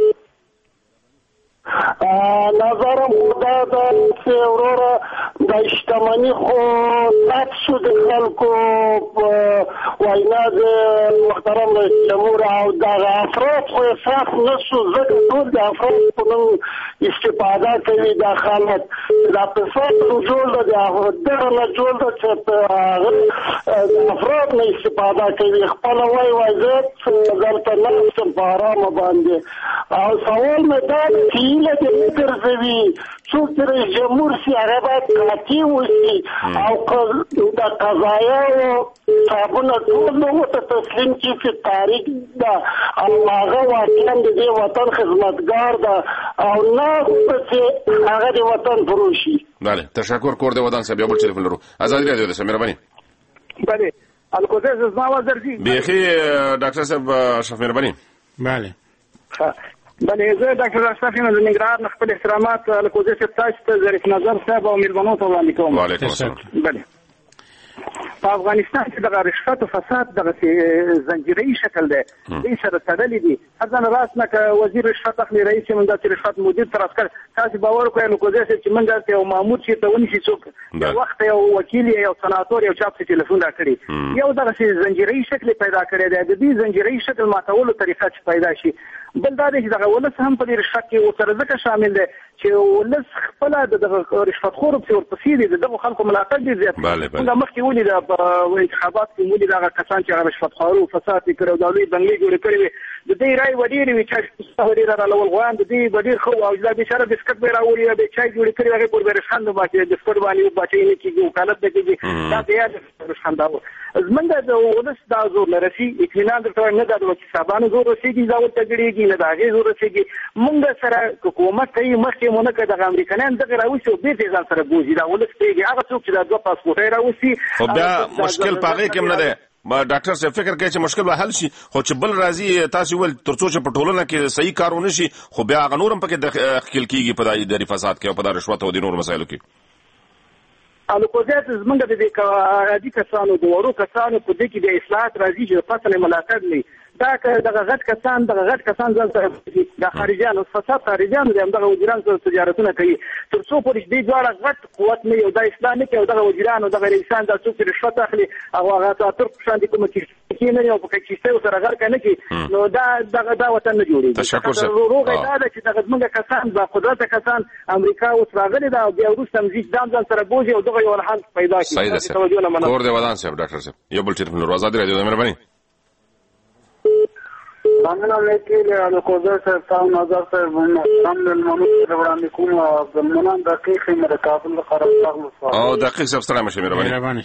S3: نظرم خدا دا چې وروره د اجتماعي خو تاک شو د خلکو وینا د محترم رئیس جمهور او دغه افراد خو احساس نه شو. ځکه ټول د افراد په نوم استفاده کوي دا خلک. دا فساد جوړ ده دغه نه جوړ ده چې د افراد نه استفاده کوي. خپله وایي وایي زه دلته ناستم په ارامه باندې. او سوال مې دا دی چې هیله دې نه ګرځوي څوک چې رئیس جمهور سي هغه باید قاطع وسي او د قضایاو صاحبونه ټول نو ورته تسلیم کړي چې تاریخ ده او هغه واقعا د دې وطن خدمتګار ده او نه چې هغه د وطن فروشي.
S7: بله تشکر کور د ودان صاحب یو بل ټلیفون لرو آزادي راډیو ده. مهرباني.
S3: بله الکوزر زما وزر دي.
S7: بیخي ډاکټر صاحب اشرف مهرباني.
S8: بله
S3: بله زه ډاکټر اشرف یم د ننګرهار نه. خپل احترامات الکوزر صاحب تاسو ته ظریف نظر صاحب او میلمنو ته وړاندې کوم.
S7: وعلیکم السلام.
S3: بله په افغانستان کې د رشوت او فساد دغه زنجیري شکل دی دې سره تړلې دي. ځان راس نه ک وزیر رشوت اخلي رئیس من د رشوت مدیر تر اسکر تاسو باور کوئ نو کوزه چې من داسې یو مامور چې ته ونی شي څوک د وخت یو وکیل یو سناتور یو چاپ چې ټلیفون راکړي یو دغه زنجیري شکل پیدا کړی دی. د دې زنجیري شکل ماتولو طریقه چې پیدا شي بل دا دی چې دغه ولس هم په رشوت کې ورسره ځکه شامل دی چې ولس خپل د رشوت خور په ورپسې دي دغه خلکو ملاتړ دي زیات. موږ مخکې ولې د په انتخابات کې مولي دغه کسان چې هغه رشوت خورو فساد کړو د لوی بنگلې جوړ کړې وي د دې رای وړي وي چې څه ډیر را لول غوان د دې وړي خو او د بشاره بسکټ به راوړي د چای جوړ کړی هغه پر برشخند باندې د بسکټ باندې باندې نه کیږي وکالت د کیږي دا د یاد برشخند او زمونږ د ولس دا زور لرسي اطمینان درته نه دا د حسابانو زور رسیدي دا ورته جوړیږي نه دا غي زور رسیدي مونږ سره حکومت کوي مخکې مونږ د امریکایان دغه راوځي او بیرته ځان سره بوزي دا ولس پیږي هغه څوک چې دا دوه پاسپورټ راوځي
S7: خو بیا مشکل پاغه کې نه ده ما ډاکټر صاحب فکر کوي چې مشکل به حل شي خو چې بل راځي تاسو ول ترڅو چې په ټولنه کې صحیح کارونه شي خو بیا هغه نورم پکې دخل کیږي په دای د فساد کې او په رشوت او د نور مسایلو کې
S3: الو کوزات زمونږ د دې راځي کسانو د ورو کسانو په دې کې د اصلاحات راځي چې فصل ملاقات نه دا دغه غټ کسان دغه غټ کسان ځل سره د خارجيانو فساد خارجيانو دغه وزیران سره تجارتونه کوي تر څو پرې دې دواړه غټ قوت نه یو د اسلامي کې او دغه وزیرانو دغه رئیسان د څوک رشوت اخلي او هغه تر شان دي کوم چې کې نه یو پکې چې سره غر کنه کې نو دا دغه دا وطن نه جوړي
S7: تشکر سر
S3: روغه دا چې دغه موږ کسان با قدرت کسان امریکا او راغلي دا بیا وروسته مزید دام ځان سره بوزي او دغه یو حل پیدا کړي
S7: توجه نه مننه کور دی ودان صاحب ډاکټر صاحب یو بل ټلیفون ورو آزاد رادیو مهرباني
S11: ضامن لیکي له کوزر سره تاسو نظر سره ضامن المنوط وړاندې کوم عبد المنان دقیق مې کابل خراب تغلو
S7: او دقیق صاحب سلام شه مهرباني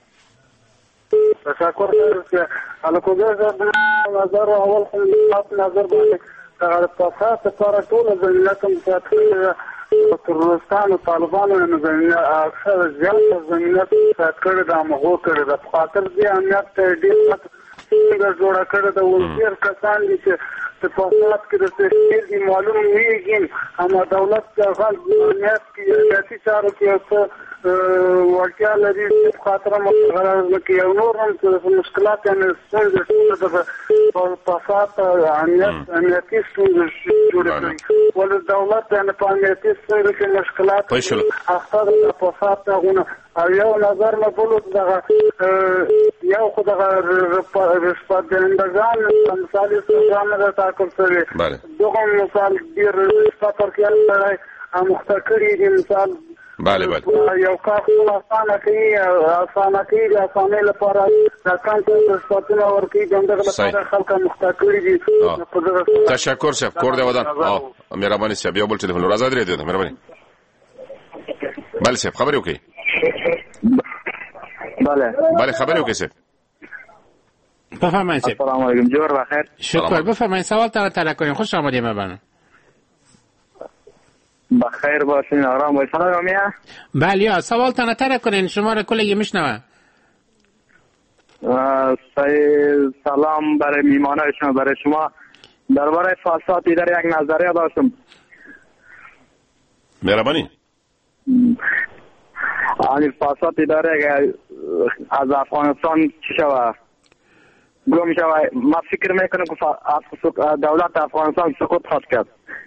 S11: تشکر له کوزر سره نظر اول خپل نظر باندې هغه تاسو ته ټول ځلکم ساتي ترورستان او طالبانو نه زمينه اکثر زیات زمينه کړه د مغو کړه د خاطر دې امنیت ډېر څنګه جوړ کړه د وزیر کسان دي چې په فساد کې د سیاسي معلوم ویږي اما دولت د غل امنیت کې سیاسي چارو کې څه ورکیا لري په خاطر مغرض کې یو نور هم مشکلات یې څنګه د فساد امنیت امنیتي څنګه جوړ کړي ول دولت د امنیتي څنګه کې مشکلات اخطار د فساد غونه او یو نظر نه بولو دغه یو خو دغه رشوت دهندگان مثال استخدام نه تاکل سره دغه مثال ډیر سفر کې لای مختکری دي مثال
S7: bale bale
S11: یو کار آسانه کوي آسانه کوي آسانه لپاره ځکه چې رشوتونه ورکړي دغه لپاره خلک مختکری دي
S7: تشکر صاحب کور دی ودان او مهرباني صاحب یو بل ټلیفون آزاد رادیو مهرباني bale صاحب خبرې وکړئ
S11: بله
S7: بله خبرې وکړئ صاحب
S8: بفرمایید
S11: السلام علیکم جوړ بخیر
S8: شکر بفرمایید سوال تر تر کنیم خوش آمدید مهربان
S11: بخیر باشین آرام باشین سلام میاد
S8: بله یا سوال تر تر کنین شما را کلی میشنوه
S11: سلام برای میهمانان شما برای شما درباره فساد در یک نظریه داشتم
S7: مهربانی
S11: آنی فساد داره از افغانستان چی شوه گم شوه ما فکر میکنم که دولت افغانستان سقوط خواهد کرد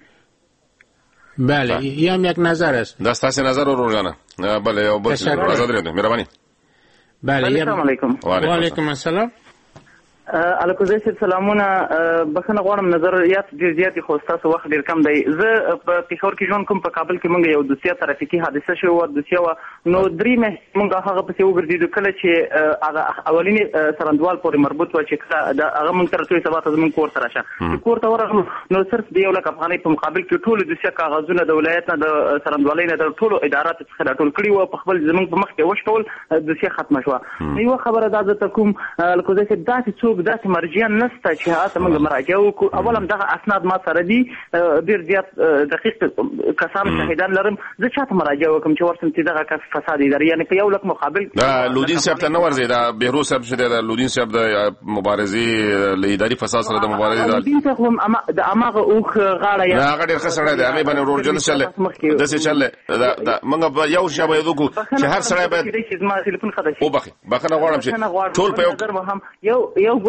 S8: بله این هم یک نظر است
S7: دست هست نظر رو روزانه بله یا بس آزاد رده مهربانی
S8: بله
S11: السلام علیکم
S8: و علیکم السلام
S12: الکوزی صاحب سلامونه بخنه غواړم نظریات ډیر زیات خو تاسو وخت ډیر کم دی زه په پېښور کې ژوند کوم په کابل کې مونږ یو دوسیه ترافیکي حادثه شو و دوسیه و نو درې مې مونږ هغه په یو ګرځیدو کله چې هغه اولینی سرندوال پورې مربوط و چې هغه مونږ تر څو سبا ته مونږ کور تر راشه کور ته ورغلو نو صرف د یو لک افغانۍ په مقابل کې ټول دوسیه کاغذونه د ولایت نه د سرندوالۍ نه د ټولو ادارات څخه ټول کړي و په خپل زمونږ په مخ کې وشټول دوسیه ختمه شو یو خبره دا زه کوم الکوزی صاحب دا چې څوک داسې مرجعیان نشته چې هغه موږ مراجعه وکړو اول هم دغه اسناد ما سره دي ډیر زیات دقیق کسان شاهدان لرم زه چاته مراجعه وکم چې ورسم چې دغه کس فساد اداري یعنی په یو لک مقابل
S7: دا لودین صاحب ته نه ورځي دا بهروز صاحب شه دا لودین صاحب د مبارزې ل اداري فساد سره د مبارزې دا
S12: لودین صاحب هم دا اماغه اوخ غاړه یا
S7: هغه ډیر خسړه دی هغه باندې ورجن چله د څه چله دا موږ یو شابه یو کو چې هر سړی باید
S12: چې ما ټلیفون خدای
S7: او بخي بخنه غواړم چې ټول په
S12: یو یو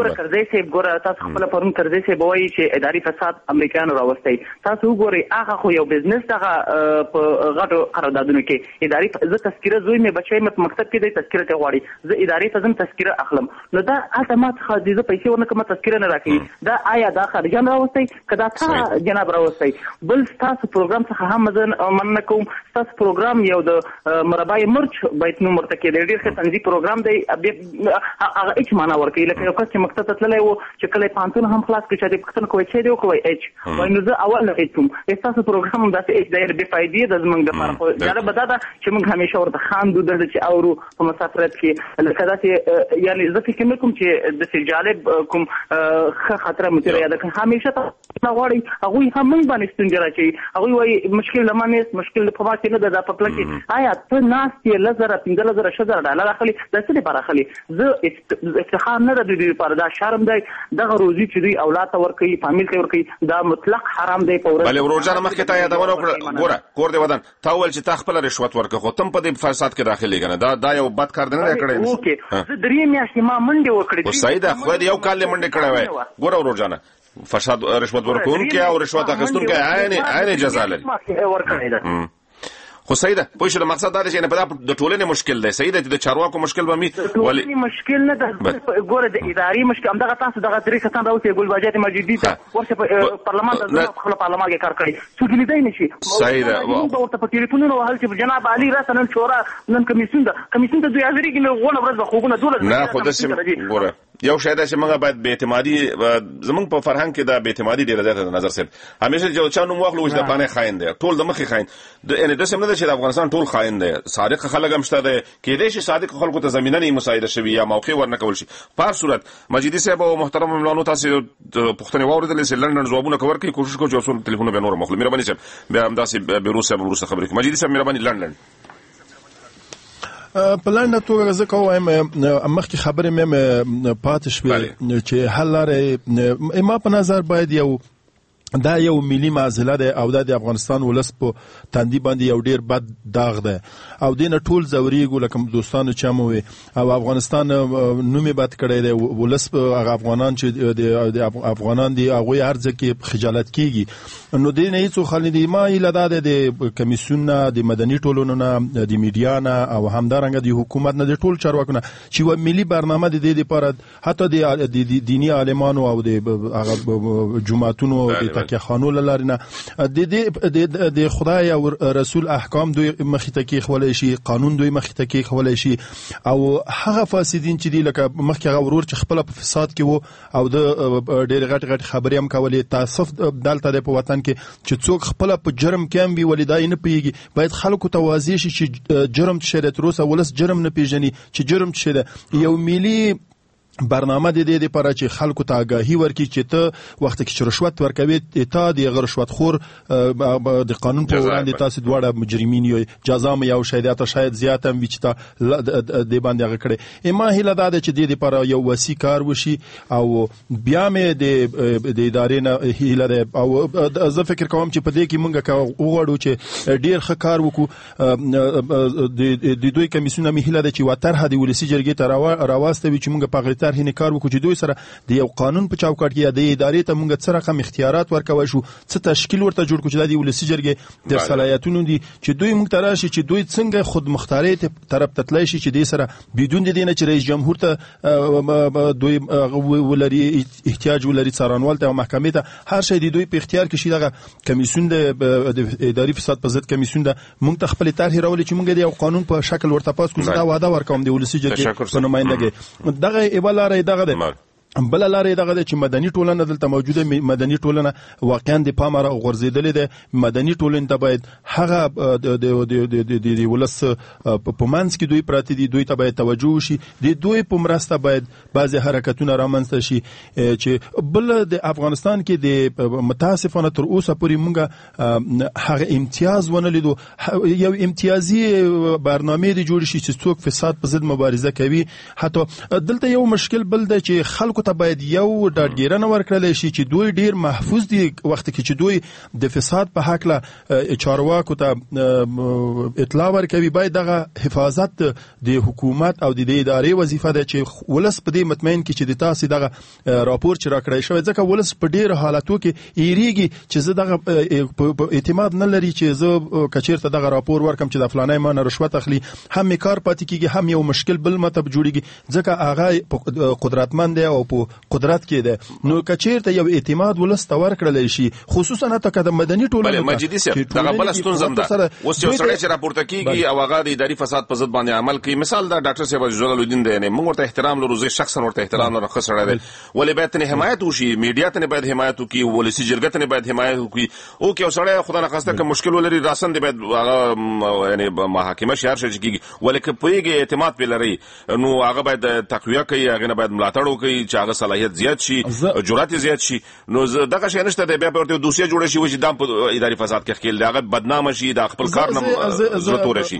S12: ګوره کرزی صاحب ګوره تاسو خپل پرون کرزی صاحب وایي چې اداري فساد امریکایانو راوستی تاسو وګورئ هغه خو یو بزنس دغه په غټو قراردادونو کې اداري زه تذکره زوی مې بچی مې په مکتب کې دی تذکره ته غواړي زه اداري ته ځم تذکره اخلم نو دا هلته ما څخه زه پیسې ورنکړم تذکره نه راکوي دا آیا دا خارجیان راوستی که دا تا جناب راوستی بل ستاسو پروګرام څخه هم زه مننه کوم ستاسو پروګرام یو د مربای مرچ بیت نوم ورته کې ډېر ښه تنظیم پروګرام دی هغه هیڅ معنا ورکوي لکه یو کس چې مکتب ته تللی و چې کله یې پوهنتون هم خلاص کړي چې دې پوښتنه کوي چې دی وکړئ ایچ وایي نو زه اول نه هیڅ کوم ستاسو پروګرام هم داسې ایچ دی بې فایدې ده زموږ دپاره خو جالبه دا ده چې موږ همیشه ورته خاندو دلته چې اورو په مسافرت کې لکه داسې یعنې زه فکر نه کوم چې داسې جالب کوم ښه خاطره مو تېره یاده کړم همیشه ته نه غواړئ هغوی هم موږ باندې ستونزې راچوي هغوی وایي مشکل له ما نیست مشکل په ما کې نه ده دا په پله کې آیا ته ناست یې لس زره پنځه زره شل زره ډالر اخلي دا څه دپاره اخلي زه افتخار نه ده د دوی لپاره دا شرم دی دغه روزي چې دوی اولاد ته ورکوي فامیل ته ورکوي دا مطلق حرام دی په ورځ
S7: بلې ورور جانه مخکې تا یادونه وکړه ګوره کور دی ودان تا وویل چې تا خپله رشوت ورکړه خو ته هم په دې فساد کې داخل یې که نه دا دا یو بد کار دی نه دی کړی
S12: اوکې زه درې میاشتې ما منډې وکړې
S7: خو صحیح ده خدای دې یو کال یې منډې کړی وای ګوره ورور جانه فساد رشوت ورکوونکی او رشوت اخیستونکی عین عین جزا لري خو صحیح ده پوه شو مقصد دا دی چې په د ټولنې مشکل دی صحیح ده چې د چارواکو مشکل به مي
S12: ټولنې مشکل نه ده ګوره د اداري مشکل همدغه تاسو دغه درې کسان راوستي ګلباجات مجیدي ته ورشه په پارلمان ته ځه خپل پارلمان کې کار کوي څوک لیدای نشي
S7: صحیح ده
S12: موږ ورته په ټلیفونونو وهل چې جناب علي راسه نن شورا نن کمیسیون ده کمیسیون ته دوی حاضرېږي نو غونه ورځ به خوبونه دولت
S7: نه خو داسې ګوره یو شی دا چې موږ باید بې اعتمادي زموږ په فرهنګ کې دا بې اعتمادي ډېره زیاته ده نظر صاحب همیشه چې چا نوم واخلو چې د فلانې خاین دی ټول د مخې خاین یعنې داسې نه ده چې د افغانستان ټول خاین دی صادق خلک هم شته دی کېدای شي صادق خلکو ته زمینه نه مساعده شوي یا موقع ورنه کول شي په هر صورت مجیدي صاحب او محترم مملانو تاسې پوښتنې واورېدلې چې لنډ ځوابونه کور کړي کوشش کوو چې اوس تلیفونونه بیا نور هم واخلو مهرباني صاحب بیا همداسې بیروس صاحب وروسته خبرې کوي مجیدي صاحب مهرباني لنډ لنډ
S10: په لاندې توګه زه کوم مخکې خبرې مې پاتې شوې چې حل لارې ما په نظر باید یو دا یو ملي معضله ده او دا د افغانستان ولس په تندي باندې یو ډیر بد داغ ده او دینه ټول زوريګو لکه دوستانو چمو او افغانستان نومي بد کړی دی ولس هغه افغانان چې د افغانان دی هغه ارزه کې خجالت کیږي نو دینه هیڅ خلک دی ما اله دا د کمیسیون د مدني ټولنو نه د میډیا نه او همدارنګه د حکومت نه د ټول چارواکو نه چې و ملي برنامه د دې لپاره حتی د دینی عالمانو او د جماعتونو کې خانو لارینه د دې د خدای او رسول احکام دوی مخې ته کې خولای شي قانون دوی مخې ته کې خولای شي او هغه فاسدین چې دی لکه مخکې غورور چې خپل په فساد کې وو او د ډېر غټ غټ خبرې هم کولې تاسف دالته د په وطن کې چې څوک خپل په جرم کې وي ولیدای نه پیږي باید خلکو ته واضح شي چې جرم څه دی تر اوسه ولس جرم نه پیژني چې جرم څه دی یو ملي برنامه د دې لپاره چې خلکو ته آگاهي ورکړي چې ته وخت کې رشوت ورکوي ته د رشوت خور د قانون په وړاندې تاسو دواړه مجرمین یو جزا مې یو شاید شاید زیات هم وي چې ته د باندې هغه کړي اما هله دا چې د دې لپاره یو وسی کار وشي او بیا مې د د ادارې نه هله ده او زه فکر کوم چې په دې کې مونږ وغواړو چې ډیر ښه کار وکړو د دوی کمیسیون مې هله ده چې وترها د ولسی جرګې ته راوستوي چې مونږ په طرح نه کار وکړو چې دوی سره د یو قانون په چوکاټ کې د ادارې ته مونږ څه رقم اختیارات ورکوي شو څه تشکیل ورته جوړ کړو چې د ولسی جرګې د صلاحیتونو دي چې دوی مونږ ته راشي چې دوی څنګه خود مختاري طرف ته تللی شي چې د سره بدون د دینه چې رئیس جمهور ته دوی ولري احتیاج ولري څارنوال ته محکمې ته هر شی د دوی په اختیار کې شي دغه کمیسیون د اداري فساد په ضد کمیسیون د مونږ ته خپل طرح راولي چې مونږ د یو قانون په شکل ورته پاس کوو دا وعده ورکوم د ولسی جرګې په نمائندګۍ دغه لارې دغه ده بل لارې دغه ده چې مدني ټولنه دلته موجوده مدني ټولنه واقعا د پامره غورځېدلې ده مدني ټولنه ته باید هغه د ولس په منځ کې دوی پراته دي دوی ته باید توجه شي د دوی په مرسته باید بعضې حرکتونه رامنځته شي چې بل د افغانستان کې د متاسفانه تر اوسه پورې مونږ هغه امتیاز ونه لیدو یو امتیازي برنامه دی جوړ شي چې څوک فساد په ضد مبارزه کوي حتی دلته یو مشکل بل دی چې خلکو چارواکو ته باید یو ډاډګیرنه ورکړل شي چې دوی ډیر محفوظ دي وخت کې چې دوی د فساد په حق له چارواکو ته اطلاع ورکوي. باید دغه حفاظت د حکومت او د ادارې وظیفه ده چې ولس په دې مطمئن کې چې د تاسو دغه راپور چې راکړی شوی ځکه ولس په ډیر حالاتو کې ایریږي چې زه دغه اعتماد نه لري چې زه کچیرته دغه راپور ورکم چې د فلانای ما نه رشوت اخلي، هم کار پاتې کیږي هم یو مشکل بل مطلب جوړیږي ځکه هغه قدرتمند دی او په قدرت کې ده. نو کچیرته یو اعتماد ولس ته ورکړل شي خصوصا نه ته د مدني ټولنې
S7: بل مجیدي سره دغه بل ستونزم ده. اوس یو سړی چې راپورته کیږي او هغه د اداري فساد په ضد باندې عمل کوي، مثال دا ډاکټر صاحب جلال الدین دی، موږ ورته احترام لرو، زه شخصا ورته احترام لرم، خو سره دی ولې باید ته حمایت وشي، میډیا ته باید حمایت وکړي، ولسی جرګه ته باید حمایت وکړي. او کې سړی خدای نه خواسته که مشکل ولري راسن دی باید هغه یعنی محاکمه شهر شي کیږي، ولې که پویږي اعتماد په لري نو هغه باید تقویه کوي، هغه نه باید ملاتړ وکړي چې هغه صلاحیت زیات شي، جرأت زیات شي. نو دغه شی نشته دی، بیا په دوسیه جوړ شي چې دام په اداري فساد کې خپل دغه بدنامه شي، د خپل کار نه ضرورت ورشي.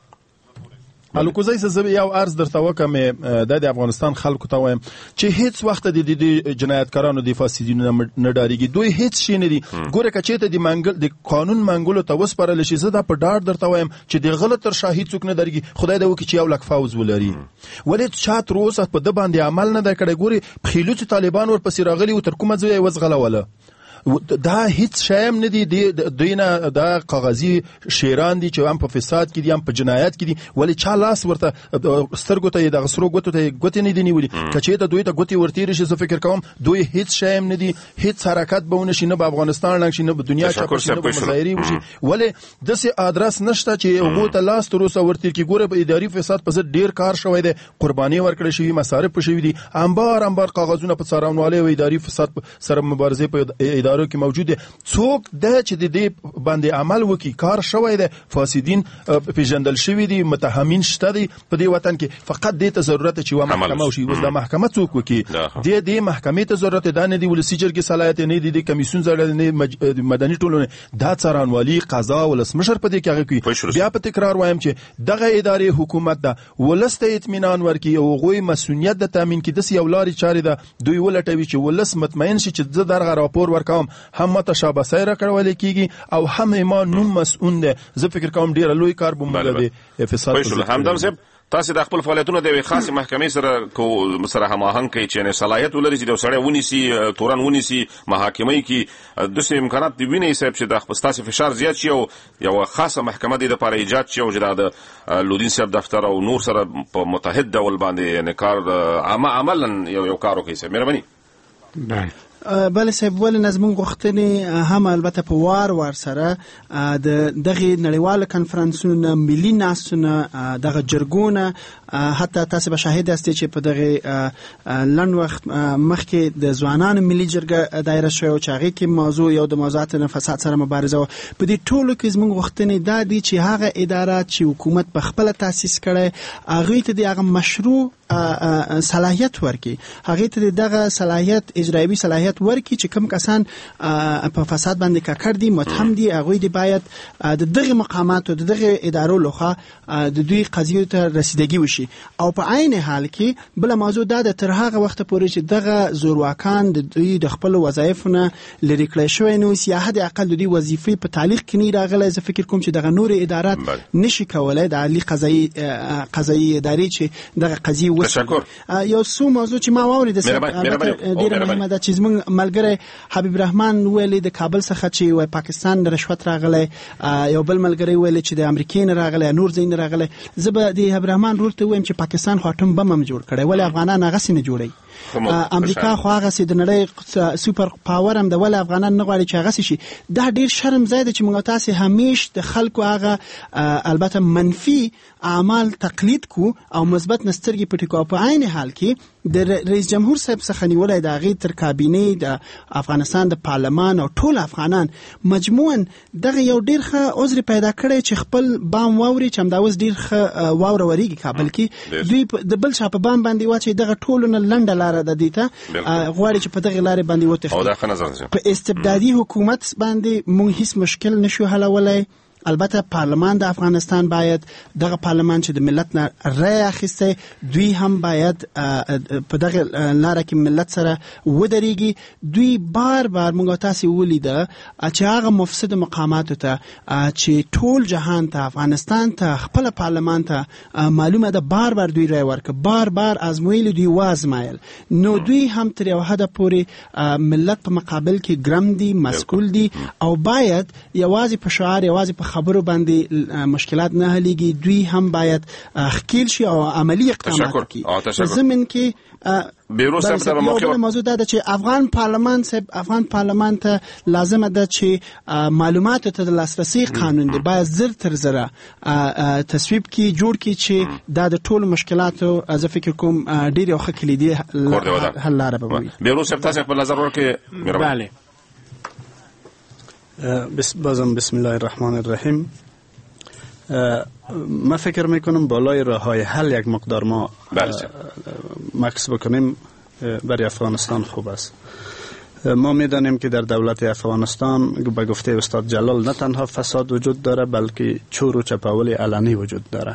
S10: الکوزای زه یو عرض درته وکم د افغانستان خلکو ته وایم چې هیڅ وخت د جنایتکارانو د فاسدینو نه ډاریږي، دوی هیڅ شي نه دي. ګوره کچېته د منګل د قانون منګولو ته وسپارل شي، زه دا په ډاډ درته وایم چې د غلط تر شاهد څوک نه درګي، خدای دې وکړي چې یو لک فوز ولري. ولې چا تر اوسه په د باندې عمل نه دی کړی. ګوري خیلوت طالبان ورپسې راغلي او تر کومه ځای یې وزغلوله، دا هیڅ شایم نه دي. دوی نه دا کاغذي شیران دي چې هم په فساد کې دي هم په جنایت کې دي، ولې چا لاس ورته سترګو ته د غسرو ګوتو ته ګوتې نه دي نیولي. کچې ته دوی ته ګوتې ورتېرې شي، زه فکر کوم دوی هیڅ شایم نه دي، هیڅ حرکت به ونه شي، نه په افغانستان نه شي، نه په دنیا کې شي، نه په مظاهرې وشي. ولې داسې ادرس نشته چې هغو ته لاس تر اوسه ورتېر کړي. ګوره په اداري فساد په ضد ډېر کار شوی دی، قرباني ورکړل شوي، مصارف شوي دي، انبار انبار کاغذونه په څارنوالۍ او اداري فساد سره مبارزې په ادارو کې موجود دي. څوک د چې د دې باندې عمل وکي کار شوی دی، فاسدین پیژندل شوی دي، متهمین شته دي په دې وطن کې، فقط دې ته ضرورت چې و محکمه وشي. اوس د محکمه څوک وکي، دې دې محکمې ته ضرورت ده، نه دی ولسی جرګې صلاحیت نه دی، د کمیسیون ضرورت نه، مدني ټولنه دا څارنوالي قضا ولسمشر په دې کې هغه کوي. بیا په تکرار وایم چې دغه ادارې حکومت ده ولس ته اطمینان ورکي او غوي مسؤلیت د تامین کې د یو لاري چارې ده دوی ولټوي چې ولس مطمئن شي چې زه درغه راپور ورکوم هم شابه سایره کړول کیږي او هم ایمان نوم مسؤل ده. زه فکر کوم ډیر لوی کار به موږ د فساد
S7: په همدم صاحب تاسو د خپل فعالیتونو د خاصه محکمې سره کو سره هماهنګ کوي چې نه صلاحیت ولري چې د سړی ونیسي تورن ونیسي محاکمې کې د څه امکانات دی ویني صاحب چې د خپل تاسو فشار زیات شي او یو خاصه محکمه د لپاره ایجاد شي او چې د لودین صاحب دفتر او نور سره په متحد ډول باندې نه کار عملا یو یو کار وکړي. مهرباني.
S5: بله صاحب، ولې نظمون غوښتنې هم البته په وار وار سره د دغه نړیوال کنفرانسونو، ملي ناسونه، دغه جرګونه، حتی تاسو به شاهد یاستئ چې په دغه لنډ وخت مخکې د ځوانانو ملي جرګه دایره شوې او چې هغې کې موضوع یو د موضوعاتو نه فساد سره مبارزه وه. په دې ټولو کې زموږ غوښتنې دا دي چې هغه ادارات چې حکومت په خپله تاسیس کړی هغوی ته د هغه مشروع صلاحیت ورکي، هغې ته دغه صلاحیت اجرایوي صلاحیت ورکی چې کوم کسان په فساد باندې ککړ دي، متهم دي، هغوی دی باید د دغه مقاماتو د دغه ادارو لخوا د دوی قضیو ته رسیدګي وشي. او په عین حال کې بل موضوع دا د تر هغه وخت پورې چې دغه زورواکان د دوی د خپل وظایفونه لري کړی شوی نو سیاحت اقل د دوی وظیفې په تعلیق کې نه راغلی. زه فکر کوم چې دغه نور ادارات نشي کولای د عالی قضایي قضایي ادارې چې دغه قضیې وسي. یو څو موضوع چې ما واورېد ډېره مهمه ده چې زموږ ملګری حبیب رحمان ویلي د کابل څخه چې وای پاکستان د رشوت راغلی، یو بل ملګری ویلي چې د امریکې نه راغلی، نور ځای نه راغلی. زه به د حبیب رحمان رور ته وایم چې پاکستان خو اټوم بم هم جوړ کړی، ولې افغانان هغسې نه جوړوي؟ امریکا خو هغسې د نړۍ سوپر پاور هم ده، ولې افغانان نه غواړي چې هغسې شي؟ دا ډېر شرم ځای ده چې موږ تاسې همیش د خلکو هغه البته منفي اعمال تقلید کو او مثبت نسترګې پټې کو. په عین حال کې د رئیس جمهور صاحب څخه نیولای د هغې تر کابینې د افغانستان د پارلمان او ټول افغانان مجموعاً دغه یو ډېر ښه عذر پیدا کړی چې خپل بام واوري چې همدا اوس ډېر ښه واوره ورېږي کابل کې، دوی د بل چا په بام باندې واچوي. دغه ټولو نه لنډه لاره ده، دې ته غواړي چې په دغې لارې باندې وتښتي. په استبدادي حکومت باندې موږ هیڅ مشکل نشو حلولی. البته پارلمان د افغانستان باید دغه پارلمان چې د ملت نه رای اخیسته دوی هم باید په دغه لاره کې ملت سره ودرېږي. دوی بار بار موږ تاسو ولیده چې هغه مفسد مقامات ته چې ټول جهان ته افغانستان ته خپل پارلمان ته معلومه ده بار بار دوی رای ورک بار بار ازمویل دوی وازمایل. نو دوی هم تر یو حد پورې ملت په مقابل کې ګرم دي مسئول دي او باید یوازې په شعار یوازې په خبرو باندې مشکلات نه حلیږي. دوی هم باید خکیل شي او عملی اقدامات وکړي. په ضمن کې
S7: بیرو صاحب ته موقع
S5: موضوع ده چې افغان پارلمان صاحب افغان پارلمان ته لازم ده چې معلومات ته د لاسرسي قانون دی باید زر تر زره تصویب کی جوړ کی چې دا د ټولو مشکلاتو از فکر کوم ډیر یو ښه کلیدي حل لاره به وي.
S7: بیرو صاحب تاسو خپل نظر ورکړئ.
S8: بله
S9: بازم بسم الله الرحمن الرحیم. ما فکر میکنم بالای راه های حل یک مقدار ما مکس بکنیم برای افغانستان خوب است. ما میدانیم که در دولت افغانستان به گفته استاد جلال نه تنها فساد وجود داره بلکه چور و چپاول علنی وجود داره.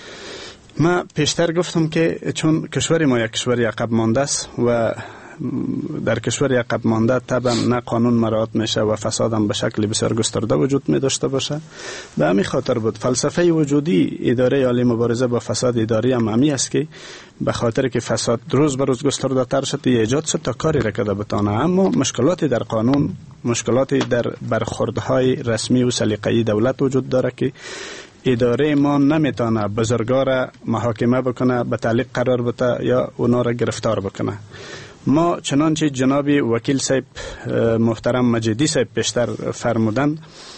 S9: ما پیشتر گفتم که چون کشور ما یک کشور عقب مانده است و در کشور عقب مانده طبعا نه قانون مراعات میشه و فساد هم به شکل بسیار گسترده وجود می داشته باشه. به همین خاطر بود فلسفه وجودی اداره عالی مبارزه با فساد اداری هم همی است که به خاطر که فساد روز به روز گسترده تر شد ایجاد شد تا کاری را کرده بتانه. اما مشکلاتی در قانون مشکلاتی در برخوردهای رسمی و سلیقه‌ای دولت وجود داره که اداره ما نمیتونه بزرگا محاکمه بکنه به تعلیق قرار بده یا اونا را گرفتار بکنه. ما چنانچه جناب وکیل صاحب محترم مجیدی صاحب پیشتر فرمودن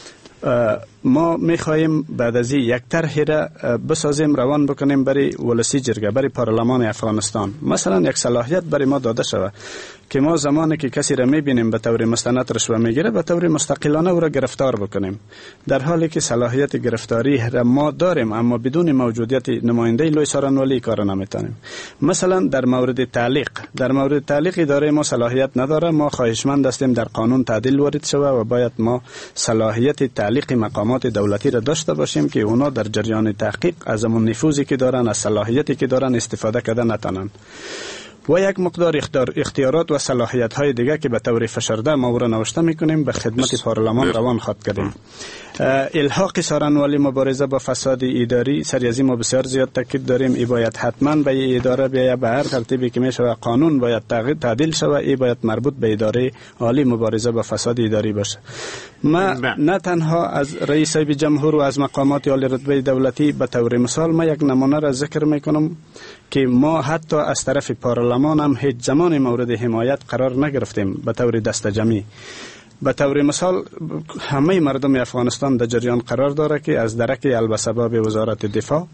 S9: ما میخواهیم بعد از یک طرحی را بسازیم روان بکنیم برای ولسی جرگه برای پارلمان افغانستان. مثلا یک صلاحیت برای ما داده شود که ما زمانی که کسی را میبینیم به طور مستند رشوه میگیره به طور مستقلانه او را گرفتار بکنیم، در حالی که صلاحیت گرفتاری را ما داریم اما بدون موجودیت نماینده لوی سارنوالی کار نمیتونیم. مثلا در مورد تعلیق در مورد تعلیق اداره ما صلاحیت نداره. ما خواهشمند هستیم در قانون تعدیل وارد شود و باید ما صلاحیت تعلیق مقامات دولتی را داشته باشیم که اونا در جریان تحقیق از اون نفوذی که دارن از صلاحیتی که دارن استفاده کرده نتونن. و یک مقدار اختیارات و صلاحیت های دیگه که به طور فشرده ما را نوشته میکنیم به خدمت پارلمان روان خواهد کردیم. الحاق سارنوالی مبارزه با فساد اداری سریازی ما بسیار زیاد تاکید داریم. ای باید حتما به اداره بیاید به هر ترتیبی که میشه قانون باید تعدیل شود. ای باید مربوط به اداره عالی مبارزه با فساد اداری باشه. ما نه تنها از رئیس جمهور و از مقامات عالی رتبه دولتی به طور مثال ما یک نمونه را ذکر میکنم که ما حتی از طرف پارلمان هم هیچ زمان مورد حمایت قرار نگرفتیم به طور دست جمعی. به طور مثال همه مردم افغانستان در جریان قرار داره که از درک البسباب وزارت دفاع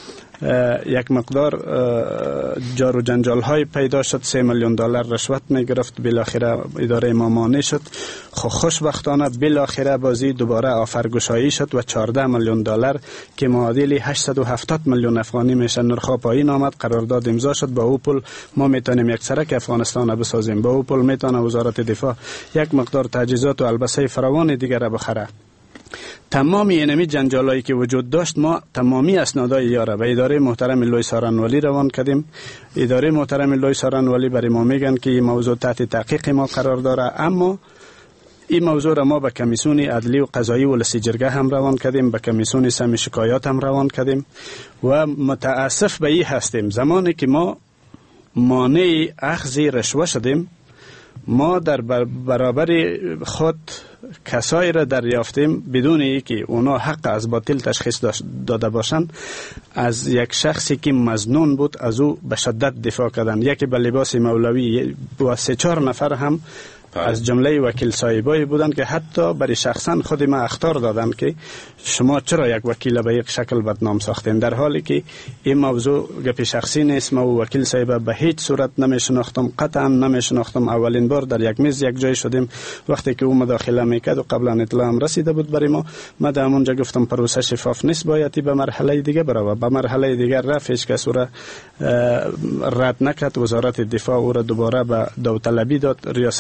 S9: یک مقدار جار و جنجال های پیدا شد. سه میلیون دلار رشوت می گرفت. بالاخره اداره ما مانع شد. خو خوشبختانه بالاخره بازی دوباره آفرگشایی شد و چهارده میلیون دلار که معادل هشتصد و هفتاد میلیون افغانی میشه نرخ پایین آمد. قرارداد امضا شد. با او پول ما میتونیم یک سرک افغانستان بسازیم. با او پول میتونه وزارت دفاع یک مقدار تجهیزات و البسه فراوان دیگر را بخره. تمامی اینمی جنجالایی که وجود داشت ما تمامی اسنادای یاره به اداره محترم لوی سارنوالی روان کردیم. اداره محترم لوی سارنوالی برای ما میگن که این موضوع تحت تحقیق ما قرار داره. اما این موضوع را ما به کمیسیون عدلی و قضایی ولسی جرگه هم روان کردیم. به کمیسیون سمی شکایات هم روان کردیم و متاسف به این هستیم زمانی که ما مانع اخذ رشوه شدیم ما در برابر خود کسایی را دریافتیم بدون اینکه اونا حق از باطل تشخیص داده باشند. از یک شخصی که مظنون بود از او به شدت دفاع کردن. یکی به لباس مولوی و سه چهار نفر هم از جمله وکیل صاحبایی بودند که حتی برای شخصا خود ما اخطار دادند که شما چرا یک وکیل به یک شکل بدنام ساختین، در حالی که این موضوع گپ شخصی نیست. ما وکیل صاحب به هیچ صورت نمیشناختم، قطعا نمیشناختم. اولین بار در یک میز یک جای شدیم وقتی که او مداخله میکرد و قبلا اطلاع هم رسیده بود برای ما. ما در اونجا گفتم پروسه شفاف نیست، باید به مرحله دیگه بره. به مرحله دیگه رفت، هیچ کس او را رد نکرد. وزارت دفاع او را دوباره به داوطلبی داد. ریاست جمهوری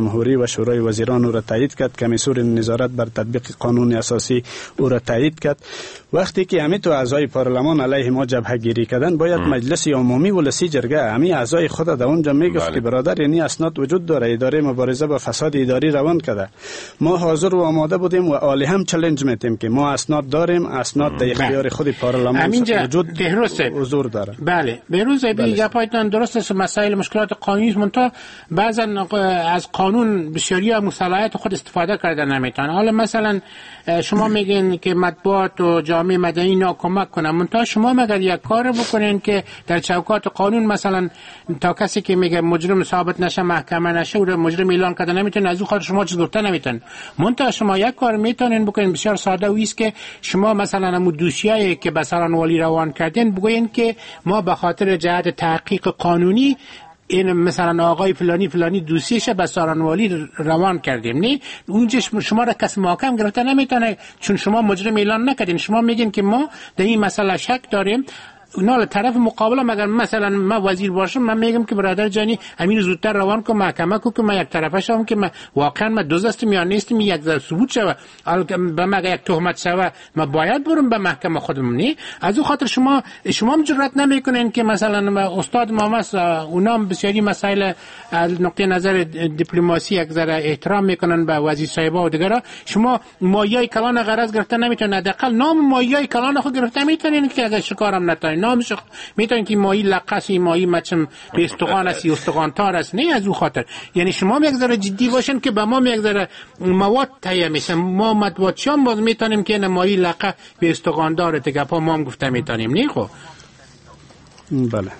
S9: جمهوری و شورای وزیران او را تایید کرد. کمیسیون نظارت بر تطبیق قانون اساسی او را تایید کرد. وقتی که همین تو اعضای پارلمان علیه ما جبهه گیری کردن، باید مجلس عمومی ولسی جرگه همین اعضای خود در اونجا میگفت که برادر یعنی اسناد وجود داره، اداره مبارزه با فساد اداری روان کرده. ما حاضر و آماده بودیم و عالی هم چالش میتیم که ما اسناد داریم، اسناد در اختیار خود پارلمان وجود حضور داره.
S8: بله بهروز بی گپایتان درست است. مسائل مشکلات قانونی منتها بعضا از قانون بسیاری از صلاحیت خود استفاده کردن نمیتونن. حالا مثلا شما میگین که مطبوعات و جامعه مدنی اینا کمک کنن، منتها شما مگر یک کار بکنین که در چوکات قانون مثلا تا کسی که میگه مجرم ثابت نشه، محکمه نشه، و مجرم اعلان کرده نمیتونه، از او خاطر شما چیز گفته نمیتون. منتها شما یک کار میتونین بکنین بسیار ساده و است که شما مثلا همون دوسیه‌ای که به سران والی روان کردین بگوین که ما به خاطر جهت تحقیق قانونی این مثلا آقای فلانی فلانی دوسیشه به سارانوالی روان کردیم، نه اونجا شما را کسی محکم گرفته نمیتونه چون شما مجرم اعلان نکردین. شما میگین که ما در این مسئله شک داریم، اونا طرف مقابل مگر مثلا ما وزیر باشم من میگم که برادر جانی امین زودتر روان کو محکمه کو که من یک طرفه شوم که من واقعا من دوز هستم یا نیستم، یک ثبوت شوه به من یک تهمت شوه ما باید برم به محکمه خودم. نه از اون خاطر شما شما جرئت نمیکنین که مثلا استاد محمد اونا بسیاری مسائل از نقطه نظر دیپلماسی یک ذره احترام میکنن به وزیر صاحبا و دیگرا، شما مایه کلان غرض گرفته نمیتونن، حداقل نام مایه کلان خود گرفته میتونین که اگه شکارم نتونین نامش میتونن که ماهی لقصی ماهی مچم به استقان است یا استقان تار است. نه از اون خاطر یعنی شما یک ذره جدی باشین که به ما یک ذره مواد تهیه میشه، ما مطبوعات شام باز میتونیم که ماهی لقه به استقان داره دیگه پا ما هم گفته میتونیم. نه خب
S9: بله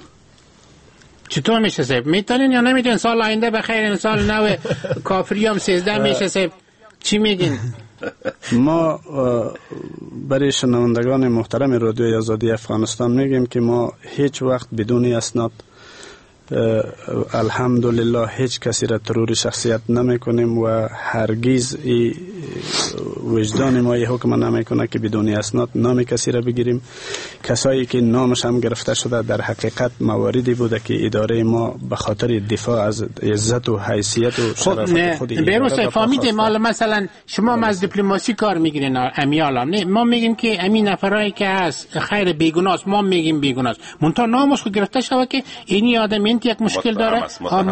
S8: چطور میشه صاحب؟ میتونین یا نمیتونین؟ سال آینده بخیر، سال نو کافری هم سیزده میشه صاحب، چی میگین؟
S9: ما برای شنوندگان محترم رادیوی آزادی افغانستان میگیم که ما هیچ وقت بدون اسناد الحمدلله هیچ کسی را ترور شخصیت نمی کنیم و هرگز وجدان ما یه حکم نمی کنه که بدون اسناد نام کسی را بگیریم. کسایی که نامش هم گرفته شده در حقیقت مواردی بوده که اداره ما به خاطر دفاع از عزت و حیثیت و شرافت خود
S8: اداره فهمیدیم. مال مثلا شما هم از دیپلماسی کار میگیرین امیالام، نه ما میگیم که امین نفرایی که هست خیر بیگناست، ما میگیم بیگناست، منتها نامش خود گرفته شده که اینی آدم یک مشکل داره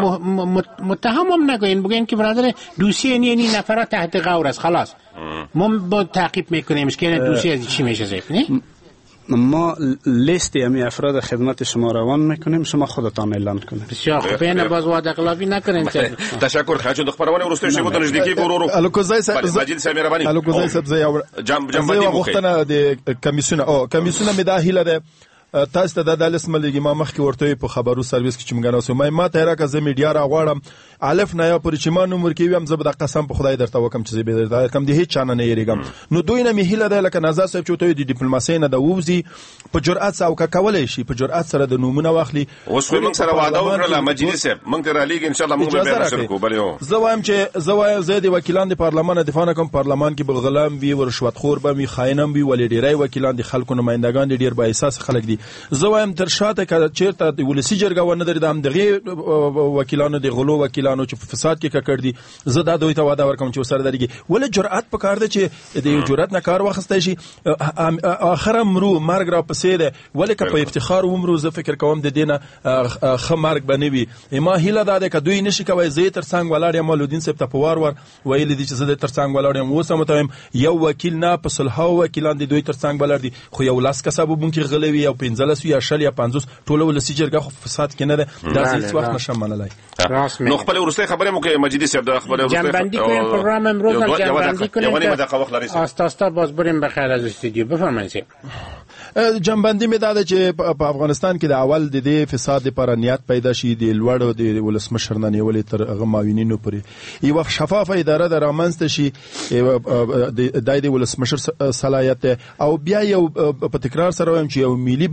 S8: متهم هم نگوین، بگوین که برادر دوسیه اینی اینی نفرات تحت غور است، خلاص ما با تعقیب میکنیمش که دوسیه از چی میشه زیف. نه
S9: ما لیستی همی افراد خدمت شما روان میکنیم، شما خودتان اعلان کنید.
S8: بسیار خوب، این باز وعده خلافی نکنین.
S7: تشکر خواهش د خبرونه ورسته شی بوتل نزدیکی ګورورو
S10: الکوزای صاحب
S7: مجید صاحب مهرباني
S10: الکوزای صاحب زه
S7: جنب جنبندی
S10: وختونه د کمیسیون او کمیسیون می داخله ده تاسو ته د دالس ملګری ما مخکې ورته په خبرو سرویس کې چې موږ نو سمای ما ته راکه زه میډیا را غواړم الف نه یا پر چې ما نمبر کې ویم زه به د قسم په خدای درته وکم چې زه به درته کم دی هیڅ چانه نه یریګم. نو دوی نه میهله ده لکه نظر صاحب چې ته د ډیپلوماسي نه د ووزي په جرأت او کولای شي په جرأت سره د نمونه واخلي.
S7: اوس موږ سره وعده وکړه مجید صاحب موږ ته را لیګ ان شاء الله موږ به بیان شروع کوو.
S10: زه وایم چې زه وایم زه د وکیلان د پارلمان دفاع نه کوم، پارلمان کې به غلام وي، ورشوتخور به می خاینم وي، ولې ډیرای وکیلان د خلکو نمائندگان ډیر با احساس خلک دي. زه وایم تر شاته که چیرته د ولسی جرګه ونه درې د هم دغه وکیلانو د غلو وکیلانو چې فساد کې کړ دي، زه دا دوی ته وعده ورکوم چې سره درګي ولې جرأت پکار دی چې د جرأت نه کار واخستای شي. اخر امرو مرګ را پسې ده، ولې که په افتخار عمرو زه فکر کوم د دینه خ مرګ بنوي. ما هیله ده که دوی نشي کوي زه تر څنګه ولاړ یم. مولودین صاحب ته پوار ور ویل دي چې زه تر څنګه ولاړ یم، اوس هم ته یو وکیل نه په صلح وکیلان دي دوی تر څنګه ولاړ دي، خو یو لاس کسب ممکن غلوي او پنځلس یا شل یا پنځوس ټول ولسی جرګه خو فساد کې نه ده، دا هیڅ وخت نشم منلای.
S7: نو خپل ورسته خبره مو کې مجید صاحب دا خبره ورسته
S8: جنبندی کنیم پروگرام امروز را جنبندی کنیم. آستا آستا باز بریم بخیر از استودیو. بفرمایید.
S10: جنبندی می داده چې په افغانستان کې د اول د دې فساد لپاره نیت پیدا شي د لوړ د ولسمشر نه نیولې تر هغه معاونینو پورې یو شفافه اداره د رامنځته شي د د ولسمشر صلاحیت او بیا یو په تکرار سره وایم چې یو ملي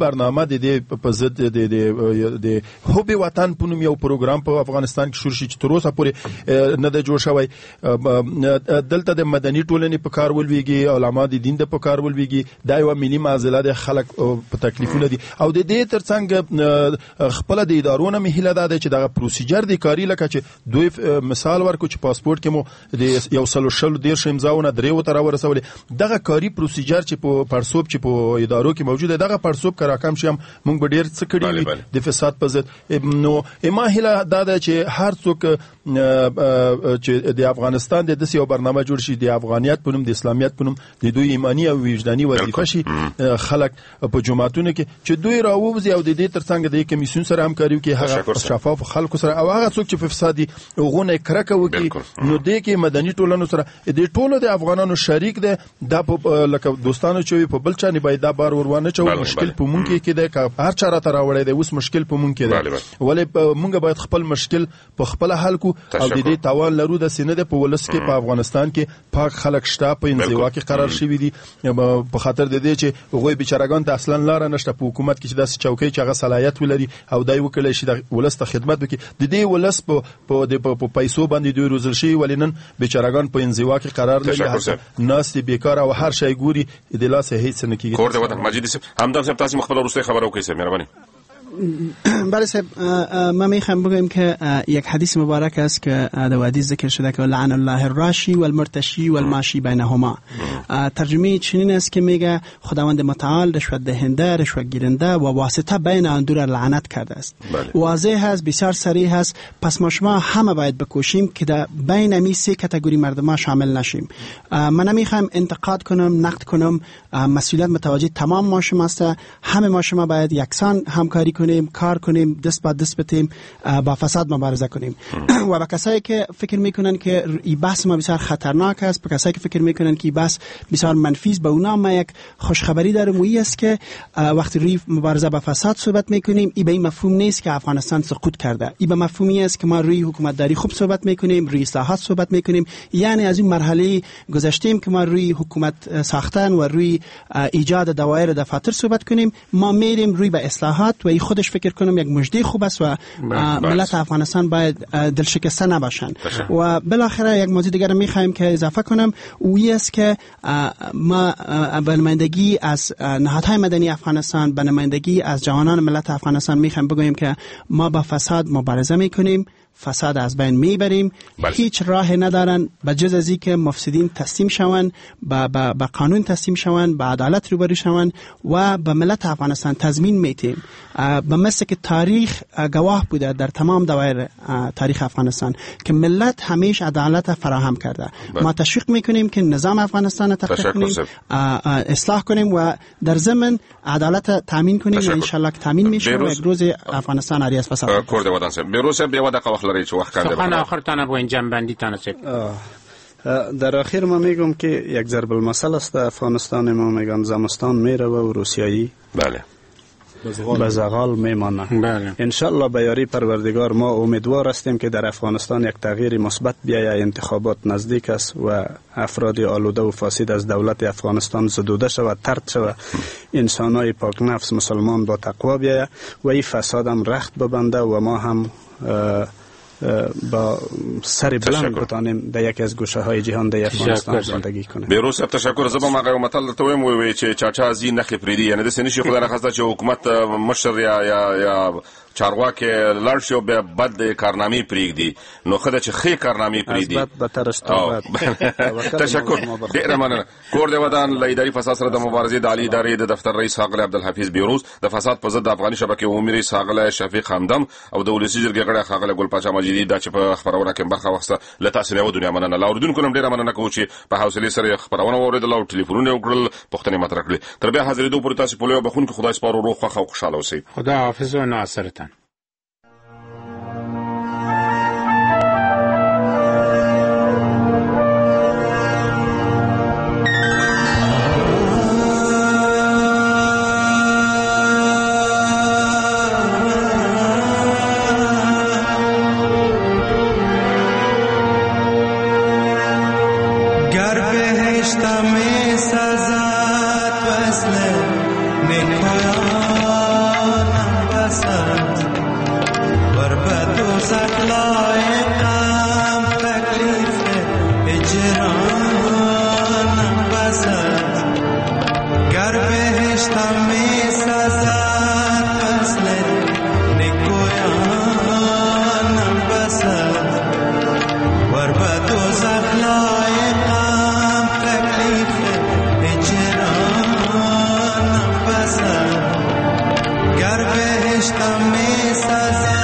S10: برنامه د دې په ضد د د حب وطن په نوم یو پروګرام په افغانستان کې شروع شي چې تر اوسه پورې نه د جوړ شوی. دلته د مدني ټولنې په کار ولويږي، علما د دین د په کار ولويږي، دا یو ملي معضله ده، خلک په تکلیفونه دي. او د دې ترڅنګ خپل د ادارونو مهله ده چې دغه پروسیجر د کاری لکه چې دوی مثال ورکو چې پاسپورت کې مو د یو سلو شلو ډیر شمزاونه درې وتر ورسولې، دغه کاری پروسیجر چې په پرسوب چې په ادارو کې موجوده، دغه پرسوب کرا کم شي هم موږ به ډیر څه کړی د فساد په ضد. نو اماهله دا ده چې هر څوک چې د افغانستان د داسې یو برنامه جوړ شي د افغانیت په نوم، د اسلامیت په نوم، د دوی ایمانی او وجداني وظیفه شي خلک په جماعتونو کې چې دوی راووځي او د دې ترڅنګ د کمیسیون سره همکاري وکړي، هغه شفاف خلکو سره، او هغه څوک چې په فسادي غونه کرکه وکړي نو د کې مدني ټولنو سره د ټولو د افغانانو شریک ده. دا په لکه دوستانو چې په بل چا نه باید دا بار ورونه چو مشکل په مونږ کې کې ده، هر چا را تر وړي ده، اوس مشکل په مونږ کې ده، ولې مونږ باید خپل مشکل په خپل حل کو او د دې توان لرو د سینې په ولس کې په افغانستان کې پاک خلک شته، په انزوا کې قرار شوی دي په خاطر د دې چې هغوی بیچارهګان ته اصلا لار نشته په حکومت کې چې داسې چوکۍ چې هغه صلاحیت ولري او دای وکړي شي د ولس ته خدمت وکړي. د دې ولس په په پیسو باندې دوی روزل شي، ولینن بیچارهګان په انزوا کې قرار لري، ناس دي بیکاره او هر شی ګوري د لاسه هیڅ نه کیږي.
S7: کور د وطن مجید صاحب همدغه صاحب تاسو مخبر روسي خبرو کوي صاحب مهرباني.
S5: بله صاحب، ما میخوام بگویم که یک حدیث مبارک است که در حدیث ذکر شده که لعن الله الراشی والمرتشی والماشی بینهما. ترجمه چنین است که میگه خداوند متعال رشوت دهنده، رشوت گیرنده و واسطه بین آن دو را لعنت کرده است. واضح است، بسیار صریح است. پس ما شما همه باید بکوشیم که در بین این سه کاتگوری مردم شامل نشیم. من نمیخوام انتقاد کنم، نقد کنم، مسئولیت متوجه تمام ما شما است. همه ما شما باید یکسان همکاری کنیم، کار کنیم، دست با دست بتیم، با فساد مبارزه کنیم. و با کسایی که فکر میکنن که این بحث ما بسیار خطرناک است، با کسایی که فکر میکنن که این بحث بسیار منفی است، به اونا ما یک خوشخبری دارم، و این است که وقتی روی مبارزه با فساد صحبت میکنیم، این به این مفهوم نیست که افغانستان سقوط کرده. این به مفهومی است که ما روی حکومت داری خوب صحبت میکنیم، روی اصلاحات صحبت میکنیم، یعنی از این مرحله گذشتیم که ما روی حکومت ساختن و روی ایجاد دوایر دفاتر صحبت کنیم. ما میریم روی به اصلاحات و خودش فکر کنم یک مژده خوب است و ملت افغانستان باید دلشکسته نباشن. و بالاخره یک موضوع دیگر میخوایم که اضافه کنم، اون است که ما به نمایندگی از نهادهای مدنی افغانستان، به نمایندگی از جوانان ملت افغانستان میخوایم بگوییم که ما با فساد مبارزه میکنیم، فساد از بین میبریم. هیچ راه ندارن بجز از اینکه مفسدین تسلیم شوند، به به قانون تسلیم شوند، به عدالت روبرو شوند و به ملت افغانستان تضمین میتیم. به مثل که تاریخ گواه بوده در تمام دوایر تاریخ افغانستان که ملت همیشه عدالت فراهم کرده. بله. ما تشویق میکنیم که نظام افغانستان تحقیق کنیم، اصلاح کنیم و در ضمن عدالت تامین کنیم و ان شاء الله تامین میشه و یک روز افغانستان آری از فساد.
S7: کورد وطن سه بیروس به ودا وخت لري چې وخت کاندي.
S8: خو آخر تنه بو جنبندی تنه سه.
S9: در آخر ما میگم که یک ضرب المثل است افغانستان، ما میگن زمستان میره و روسیایی
S7: بله
S9: به زغال میمانه.
S8: بله.
S9: انشالله به یاری پروردگار ما امیدوار هستیم که در افغانستان یک تغییر مثبت بیاید. انتخابات نزدیک است و افراد آلوده و فاسد از دولت افغانستان زدوده شود، طرد شود، انسانای پاک نفس مسلمان با تقوا بیاید و این فساد هم رخت ببنده و ما هم با سر بلند بتانیم در یکی از گوشه های جهان در افغانستان زندگی کنیم.
S7: بیروس تشکر. زبا ما غو متل ته ویم وی چې چاچا زی نه خپریدي، یعنی د سنشي خدای راخسته چې حکومت مشر یا یا یا چارواکي لړ شو به بد کارنامې پریږدي، نو خدای چې خې کارنامې پریږدي
S9: بد به ترستو.
S7: تشکر. ډیر مننه. کور دی ودان ل اداري فساد سره د مبارزې د عالی ادارې د دفتر رئیس ښاغلی عبدالحفیظ بیروز، د فساد په ضد د افغاني شبکې عمومي رئیس ښاغلی شفیق همدم او د ولسي جرګې غړی ښاغلی ګلپاچا مجیدي دا چې په خبرونه کې برخه واخیسته. له تاسو نه و دنیا مننه. لا اردن کوم ډیره مننه کوم چې په حوصله سره خبرونه واوریدل او ټلیفونونه وکړل، پوښتنې مطرح کړې. تر بیا حاضرېدو پورې تاسو په لوی بخون کې خدای سپارو، روغ خوښ او خوشاله اوسئ.
S8: خدا حافظ و ناصرتان.
S13: में सजा वस्ल निखरा ور به دوزخ لایقم تکلیف اجرانم بسد گر بهشتم می سزد فصل نکویانم بسد ور به دوزخ لایقم تکلیف اجرانم بسد گر بهشتم می سزد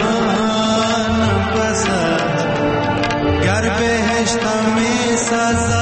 S13: گر بهشتم می سازد